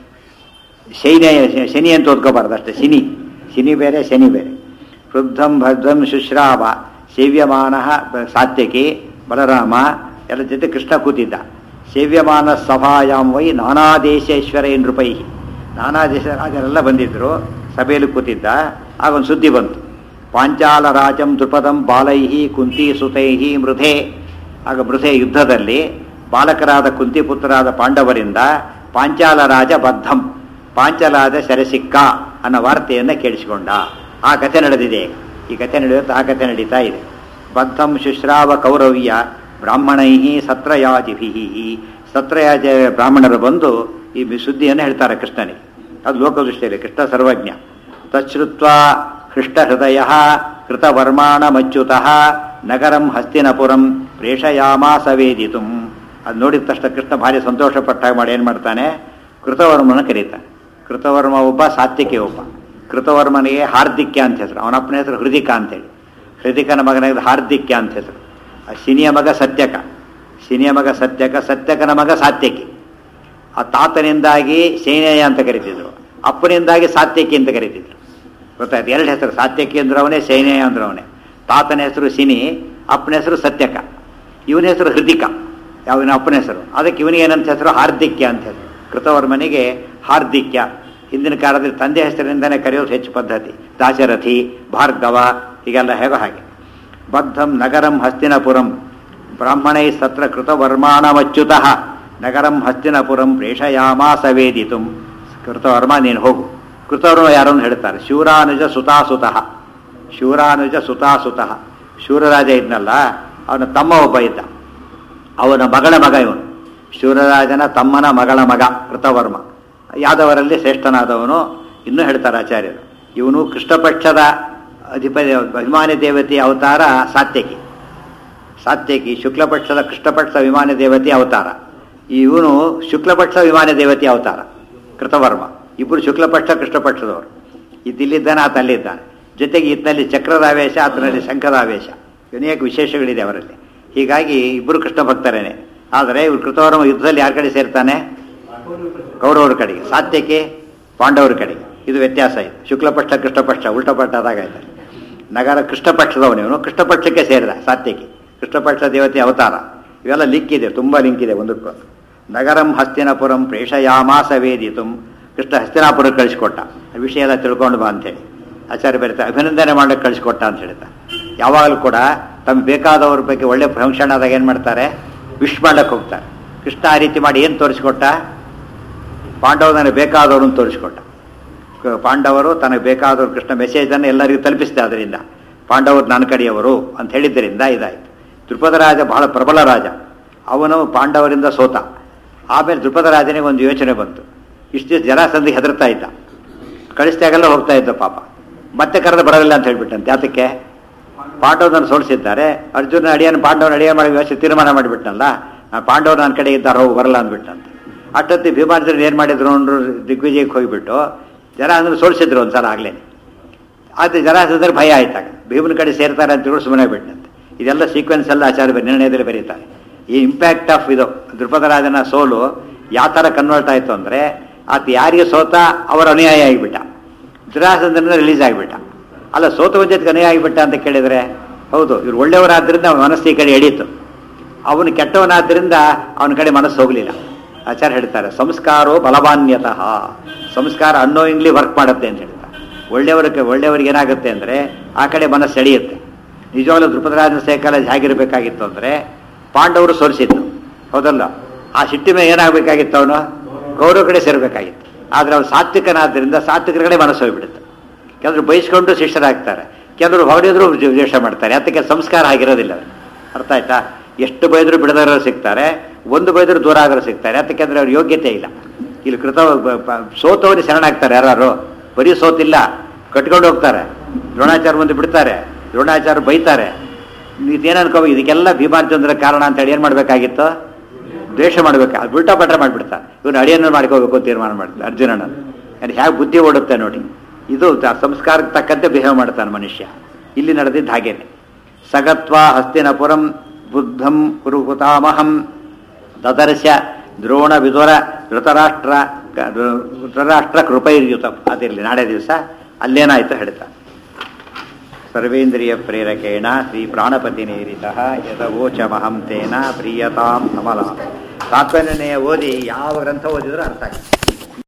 ಶೈನೇಯ ಶನಿ ಅಂತ ಓದ್ಕೋಬಾರ್ದು ಅಷ್ಟೇ. ಶಿನಿ ಶಿನಿ ಬೇರೆ, ಶನಿ ಬೇರೆ. ವೃದ್ಧಂ ಭದ್ರಂ ಶುಶ್ರಾವ ಸೇವ್ಯಮಾನ ಸಾತ್ಯಕಿ ಬಲರಾಮ ಎಲ್ಲ ಜೊತೆ ಕೃಷ್ಣ ಕೂತಿದ್ದ. ಸೇವ್ಯಮಾನ ಸಭಾಯಾಂ ವೈ ನಾನಾ ದೇಶೇಶ್ವರೈ ನೃಪೈ, ನಾನಾ ದೇಶ ರಾಜರೆಲ್ಲ ಬಂದಿದ್ದರು, ಸಭೆಯಲ್ಲಿ ಕೂತಿದ್ದ. ಆಗ ಒಂದು ಸುದ್ದಿ ಬಂತು. ಪಾಂಚಾಲ ರಾಜಂ ದ್ರುಪದಂ ಬಾಲೈ ಕುಂತಿ ಸುತೈ ಮೃಧೆ. ಆಗ ಮೃಧೆ ಯುದ್ಧದಲ್ಲಿ ಬಾಲಕರಾದ ಕುಂತಿಪುತ್ರರಾದ ಪಾಂಡವರಿಂದ ಪಾಂಚಾಲ ರಾಜ ಬದ್ಧಂ, ಪಾಂಚಾಲಾದ ಸೆರೆಸಿಕ್ಕ ಅನ್ನೋ ವಾರ್ತೆಯನ್ನು ಕೇಳಿಸಿಕೊಂಡ. ಆ ಕಥೆ ನಡೆದಿದೆ. ಈ ಕಥೆ ನಡೆಯುತ್ತೆ, ಆ ಕಥೆ ನಡೀತಾ ಇದೆ. ಬದ್ಧಂ ಶುಶ್ರಾವ ಕೌರವ್ಯ ಬ್ರಾಹ್ಮಣೈ ಸತ್ರಯಾಜಿಭಿ. ಸತ್ರಯಾಜ ಬ್ರಾಹ್ಮಣರು ಬಂದು ಈ ಸುದ್ದಿಯನ್ನು ಹೇಳ್ತಾರೆ ಕೃಷ್ಣನಿಗೆ. ಅದು ಲೋಕದೃಷ್ಟಿಯಲ್ಲಿ ಕೃಷ್ಣ ಸರ್ವಜ್ಞ. ತಚ್ಛ್ರುತ್ವ ಹೃಷ್ಟಹೃದಯ ಕೃತವರ್ಮಾಣಮಚ್ಯುತಃ ನಗರಂ ಹಸ್ತಿನಪುರಂ ಪ್ರೇಷಯಾಮಾಸ ವೇದಿತು. ಅದು ನೋಡಿದ ತಕ್ಷಣ ಕೃಷ್ಣ ಭಾರಿ ಸಂತೋಷಪಟ್ಟಾಗ ಮಾಡಿ ಏನು ಮಾಡ್ತಾನೆ, ಕೃತವರ್ಮನ ಕರೀತಾನೆ. ಕೃತವರ್ಮ ಒಬ್ಬ, ಸಾತ್ವಿಕೆ ಒಬ್ಬ. ಕೃತವರ್ಮನಿಗೆ ಹಾರ್ದಿಕ್ಯ ಅಂತ ಹೆಸರು, ಅವನಪ್ಪನ ಹೆಸರು ಹೃದಿಕ ಅಂತೇಳಿ. ಹೃದಿಕನ ಮಗನಿಗೆ ಹಾರ್ದಿಕ್ಯ ಅಂತ ಹೆಸರು. ಶಿನಿಯ ಮಗ ಸತ್ಯಕ, ಶಿನಿಯ ಮಗ ಸತ್ಯಕ, ಸತ್ಯಕನ ಮಗ ಸಾತ್ಯಕಿ. ಆ ತಾತನಿಂದಾಗಿ ಶೈನೇಯ ಅಂತ ಕರಿತಿದ್ರು, ಅಪ್ಪನಿಂದಾಗಿ ಸಾತ್ಯಕಿ ಅಂತ ಕರಿತಿದ್ರು. ಗೊತ್ತಾಯ್ತು? ಎರಡು ಹೆಸರು, ಸಾತ್ಯಕಿ ಅಂದ್ರವನೇ, ಶೈನೇಯ ಅಂದ್ರವನೇ. ತಾತನ ಹೆಸರು ಶಿನಿ, ಅಪ್ಪನ ಹೆಸರು ಸತ್ಯಕ, ಇವನ ಹೆಸರು ಹೃದಿಕ, ಯಾವನ ಅಪ್ಪನ ಹೆಸರು. ಅದಕ್ಕೆ ಇವನಿಗೆ ಏನಂತ ಹೆಸರು, ಹಾರ್ದಿಕ್ಯ ಅಂತ ಹೆಸರು. ಕೃತವರ್ಮನಿಗೆ ಹಾರ್ದಿಕ್ಯ. ಹಿಂದಿನ ಕಾಲದಲ್ಲಿ ತಂದೆ ಹೆಸರಿನಿಂದಲೇ ಕರೆಯೋದು ಹೆಚ್ಚು ಪದ್ಧತಿ. ದಾಶರಥಿ, ಭಾರ್ಗವ, ಹೀಗೆಲ್ಲ ಹೇಗೋ ಹಾಗೆ. ಬದ್ಧಂ ನಗರಂ ಹಸ್ತಿನಪುರಂ ಬ್ರಾಹ್ಮಣೈ ಸತ್ರ ಕೃತವರ್ಮಾಣಮಚ್ಯುತಃ ನಗರಂ ಹಸ್ತಿನಪುರಂ ಪ್ರೇಷಯಾಮಾಸ ವೇದಿತು. ಕೃತವರ್ಮ ನೀನು ಹೋಗು. ಕೃತವರ್ಮ ಯಾರು ಅಂತ ಹೇಳ್ತಾರೆ, ಶೂರಾನುಜ ಸುತಾಸುತಃ. ಶೂರಾನುಜ ಸುತಾಸುತಃ, ಶೂರರಾಜ ಇದ್ನಲ್ಲ, ಅವನ ತಮ್ಮ ಒಬ್ಬ ಇದ್ದ, ಅವನ ಮಗಳ ಮಗ ಇವನು. ಶೂರರಾಜನ ತಮ್ಮನ ಮಗಳ ಮಗ ಕೃತವರ್ಮ. ಯಾದವರಲ್ಲಿ ಶ್ರೇಷ್ಠನಾದವನು. ಇನ್ನೂ ಹೇಳ್ತಾರೆ ಆಚಾರ್ಯರು, ಇವನು ಕೃಷ್ಣಪಕ್ಷದ ಅಧಿಪತಿ, ಅಭಿಮಾನಿ ದೇವತೆಯ ಅವತಾರ ಸಾತ್ಯಕಿ. ಸಾತ್ಯಕಿ ಶುಕ್ಲಪಕ್ಷದ ಕೃಷ್ಣಪಕ್ಷದ ವಿಮಾನ ದೇವತೆಯ ಅವತಾರ. ಇವನು ಶುಕ್ಲಪಕ್ಷ ವಿಮಾನ ದೇವತೆಯ ಅವತಾರ ಕೃತವರ್ಮ. ಇಬ್ಬರು ಶುಕ್ಲಪಕ್ಷ ಕೃಷ್ಣಪಕ್ಷದವರು. ಇದಿಲ್ಲಿದ್ದಾನೆ, ಆತ ಅಲ್ಲಿದ್ದಾನೆ. ಜೊತೆಗೆ ಈತನಲ್ಲಿ ಚಕ್ರದ ಆವೇಶ, ಆತನಲ್ಲಿ ಶಂಖದ ಆವೇಶ, ಅನೇಕ ವಿಶೇಷಗಳಿದೆ ಅವರಲ್ಲಿ. ಹೀಗಾಗಿ ಇಬ್ಬರು ಕೃಷ್ಣ ಭಕ್ತರೇನೆ. ಆದರೆ ಇವರು ಕೃತವರ್ಮ ಯುದ್ಧದಲ್ಲಿ ಯಾರ ಕಡೆ ಸೇರ್ತಾನೆ, ಕೌರವರ ಕಡೆಗೆ. ಸಾತ್ಯಕ್ಕೆ ಪಾಂಡವರ ಕಡೆಗೆ. ಇದು ವ್ಯತ್ಯಾಸ ಇದೆ. ಶುಕ್ಲಪಕ್ಷ ಕೃಷ್ಣಪಕ್ಷ ಉಲ್ಟಪಟ್ಟ ಆದಾಗ ಆಯ್ತಾರೆ. ನಗರ ಕೃಷ್ಣಪಕ್ಷದವನು, ಇವನು ಕೃಷ್ಣಪಕ್ಷಕ್ಕೆ ಸೇರಿದ ಸಾತ್ಯಕಿ, ಕೃಷ್ಣಪಕ್ಷ ದೇವತೆ ಅವತಾರ. ಇವೆಲ್ಲ ಲಿಂಕ್ ಇದೆ, ತುಂಬ ಲಿಂಕ್ ಇದೆ ಒಂದಕ್ಕೂ. ನಗರಂ ಹಸ್ತಿನಪುರಂ ಪ್ರೇಷಯಾಮಾಸ ವೇದಿತು. ಕೃಷ್ಣ ಹಸ್ತಿನಾಪುರಕ್ಕೆ ಕಳಿಸ್ಕೊಟ್ಟ, ವಿಷಯ ಎಲ್ಲ ತಿಳ್ಕೊಂಡು ಬಾ ಅಂತೇಳಿ ಆಚಾರ್ಯ ಬರೀತಾರೆ. ಅಭಿನಂದನೆ ಮಾಡಕ್ಕೆ ಕಳಿಸ್ಕೊಟ್ಟ ಅಂತ ಹೇಳ್ತಾರೆ. ಯಾವಾಗಲೂ ಕೂಡ ತಮ್ಗೆ ಬೇಕಾದವ್ರ ಬಗ್ಗೆ ಒಳ್ಳೆ ಫಂಕ್ಷನ್ ಆದಾಗ ಏನು ಮಾಡ್ತಾರೆ, ವಿಶ್ ಮಾಡಕ್ಕೆ ಹೋಗ್ತಾರೆ. ಕೃಷ್ಣ ಆ ರೀತಿ ಮಾಡಿ ಏನು ತೋರಿಸ್ಕೊಟ್ಟ, ಪಾಂಡವರು ನನಗೆ ಬೇಕಾದವ್ರನ್ನ ತೋರಿಸ್ಕೊಟ್ಟ. ಪಾಂಡವರು ತನಗೆ ಬೇಕಾದವರು ಕೃಷ್ಣ ಮೆಸೇಜನ್ನು ಎಲ್ಲರಿಗೂ ತಲುಪಿಸಿದೆ. ಅದರಿಂದ ಪಾಂಡವರು ನನ್ನ ಕಡೆಯವರು ಅಂತ ಹೇಳಿದ್ದರಿಂದ ಇದಾಯಿತು. ದ್ರುಪದ ರಾಜ ಬಹಳ ಪ್ರಬಲ ರಾಜ, ಅವನು ಪಾಂಡವರಿಂದ ಸೋತ. ಆಮೇಲೆ ದ್ರುಪದ ರಾಜನಿಗೆ ಒಂದು ಯೋಚನೆ ಬಂತು. ಇಷ್ಟು ಜರಾಸಂಧಿಗೆ ಹೆದರ್ತಾ ಇದ್ದ, ಕಳಿಸಿದಾಗೆಲ್ಲ ಹೋಗ್ತಾ ಇದ್ದ ಪಾಪ. ಮತ್ತೆ ಕರೆದು ಬರೋದಿಲ್ಲ ಅಂತ ಹೇಳ್ಬಿಟ್ಟಂತೆ. ಯಾತಕ್ಕೆ, ಪಾಂಡವರನ್ನು ಸೋಲಿಸಿದ್ದಾರೆ. ಅರ್ಜುನ ಅಡಿಯನ್ನು ಪಾಂಡವನ ಅಡಿಯ ಮಾಡಿ ವ್ಯವಸ್ಥೆ ತೀರ್ಮಾನ ಮಾಡಿಬಿಟ್ನಲ್ಲ, ನಾನು ಪಾಂಡವರು ನನ್ನ ಕಡೆ ಇದ್ದಾರೆ, ಹೋಗಿ ಬರಲ್ಲ ಅಂದ್ಬಿಟ್ಟಂತೆ. ಅಷ್ಟೊತ್ತಿ ಭೀಮಾರ್ಜುನ ಏನು ಮಾಡಿದ್ರು ಅಂದ್ರು, ದಿಗ್ವಿಜಯಕ್ಕೆ ಹೋಗಿಬಿಟ್ಟು ಜರಾಸಂಧನ ಸೋಲಿಸಿದ್ರು ಒಂದು ಸಲ ಆಗಲೇ. ಆದರೆ ಜರಾಸಂಧರ ಭಯ ಆಯ್ತಾಗ, ಭೀಮನ ಕಡೆ ಸೇರ್ತಾರೆ ಅಂತ ತಿಳ್ಕೊಂಡು ಸುಮ್ಮನೆ ಬಿಟ್ಟಂತೆ. ಇದೆಲ್ಲ ಸೀಕ್ವೆನ್ಸ್ ಎಲ್ಲ ಆಚಾರ್ಯ ನಿರ್ಣಯದಲ್ಲಿ ಬರೀತಾರೆ. ಈ ಇಂಪ್ಯಾಕ್ಟ್ ಆಫ್ ಇದು ದ್ರುಪದರಾಜನ ಸೋಲು ಯಾವ ಥರ ಕನ್ವರ್ಟ್ ಆಯಿತು ಅಂದರೆ, ಆತ ಯಾರಿಗೆ ಸೋತ ಅವರ ಅನುಯಾಯಿ ಆಗಿಬಿಟ್ಟ, ಜರಾಸಂಧನ ರಿಲೀಸ್ ಆಗಿಬಿಟ್ಟ. ಅಲ್ಲ ಸೋತು ಜೊತೆಗೆ ಅನ್ಯಾಯ ಆಗಿಬಿಟ್ಟ ಅಂತ ಕೇಳಿದರೆ ಹೌದು, ಇವ್ರು ಒಳ್ಳೆಯವರಾದ್ರಿಂದ ಅವನ ಮನಸ್ಸು ಈ ಕಡೆ ಎಡೀತು, ಅವನು ಕೆಟ್ಟವನಾದ್ರಿಂದ ಅವನ ಕಡೆ ಮನಸ್ಸು ಹೋಗಲಿಲ್ಲ. ಆಚಾರ್ಯ ಹೇಳ್ತಾರೆ ಸಂಸ್ಕಾರೋ ಬಲವಾನ್ಯತಃ, ಸಂಸ್ಕಾರ ಅನ್ನೋಯಿಂಗ್ಲಿ ವರ್ಕ್ ಮಾಡುತ್ತೆ ಅಂತ ಹೇಳ್ತಾರೆ. ಒಳ್ಳೆಯವರಿಗೆ ಒಳ್ಳೆಯವರಿಗೆ ಏನಾಗುತ್ತೆ ಅಂದರೆ ಆ ಕಡೆ ಮನಸ್ಸು ಸೆಳೆಯುತ್ತೆ. ನಿಜವಾಗ್ಲೂ ದ್ರುಪದರಾಜನ ಸೈಕಾಲಜಿ ಹೇಗಿರಬೇಕಾಗಿತ್ತು ಅಂದರೆ ಪಾಂಡವರು ಸೋಲಿಸಿದ್ದು ಹೌದಲ್ಲ, ಆ ಸಿಟ್ಟಿ ಮೇಲೆ ಏನಾಗಬೇಕಾಗಿತ್ತು, ಅವನು ಕೌರವ ಕಡೆ ಸೇರಬೇಕಾಗಿತ್ತು. ಆದರೆ ಅವ್ರು ಸಾತ್ವಿಕನಾದ್ದರಿಂದ ಸಾತ್ವಿಕರ ಕಡೆ ಮನಸ್ಸು ಹೋಗಿಬಿಡುತ್ತೆ. ಕೆಲವರು ಬಯಸ್ಕೊಂಡು ಶಿಷ್ಯರಾಗ್ತಾರೆ, ಕೆಲವರು ಹೊಡೆದ್ರು ದ್ವೇಷ ಮಾಡ್ತಾರೆ. ಅದಕ್ಕೆ ಸಂಸ್ಕಾರ ಆಗಿರೋದಿಲ್ಲ. ಅರ್ಥ ಆಯ್ತಾ? ಎಷ್ಟು ಬೈದರೂ ಬಿಡದವರು ಸಿಗ್ತಾರೆ, ಒಂದು ಬೈದರೂ ದೂರ ಆಗೋರು ಸಿಗ್ತಾರೆ. ಅದಕ್ಕೆ ಅಂದರೆ ಅವ್ರ ಯೋಗ್ಯತೆ ಇಲ್ಲ. ಇಲ್ಲಿ ಕೃತ ಸೋತವರಿಗೆ ಶರಣಾಗ್ತಾರೆ. ಯಾರು ಬರೀ ಸೋತಿಲ್ಲ, ಕಟ್ಕೊಂಡು ಹೋಗ್ತಾರೆ. ದ್ರೋಣಾಚಾರ ಮುಂದೆ ಬಿಡ್ತಾರೆ, ದ್ರೋಣಾಚಾರ ಬೈತಾರೆ. ಇದೇನು ಅನ್ಕೋ, ಇದಕ್ಕೆಲ್ಲ ಭೀಮಾರ್ಜುನರ ಕಾರಣ ಅಂತೇಳಿ ಏನು ಮಾಡಬೇಕಾಗಿತ್ತು, ದ್ವೇಷ ಮಾಡಬೇಕು. ಅದು ಉಲ್ಟಾ ಪಟ್ಟ ಮಾಡಿಬಿಡ್ತಾರೆ. ಇವನು ಅಡಿಯನ್ನು ಮಾಡ್ಕೋಬೇಕು ತೀರ್ಮಾನ ಮಾಡ್ತಾರೆ ಅರ್ಜುನನನ್ನು. ಅದು ಹೇಗೆ ಬುದ್ಧಿ ಓಡುತ್ತೆ ನೋಡಿ. ಇದು ಸಂಸ್ಕಾರಕ್ಕೆ ತಕ್ಕಂತೆ ಬಿಹೇವ್ ಮಾಡ್ತಾನೆ ಮನುಷ್ಯ. ಇಲ್ಲಿ ನಡೆದಿದ್ದು ಹಾಗೇನೆ. ಸಗತ್ವ ಹಸ್ತಿನಪುರಂ ಬುದ್ಧಂ ಕುರುಕುತಾಮಹಂ ದದರ್ಶ ದ್ರೋಣ ವಿದುರ ಧೃತರಾಷ್ಟ್ರ ಧೃತರಾಷ್ಟ್ರ ಕೃಪೈರ್ಯುತ. ಅದಿರಲಿ, ನಾಳೆ ದಿವಸ ಅಲ್ಲೇನಾಯ್ತು ಹೇಳ್ತಾ. ಸರ್ವೇಂದ್ರಿಯ ಪ್ರೇರಕೇಣ ಶ್ರೀ ಪ್ರಾಣಪತಿ ನೇರಿತಃ ಯದವೋಚಮಹಂ ತೇನ ಪ್ರಿಯತಾಂ ಕಮಲ. ತಾತ್ಪರ್ಯನೆಯ ಓದಿ ಯಾವ ಗ್ರಂಥ ಓದಿದ್ರೂ ಅರ್ಥ ಆಗುತ್ತೆ.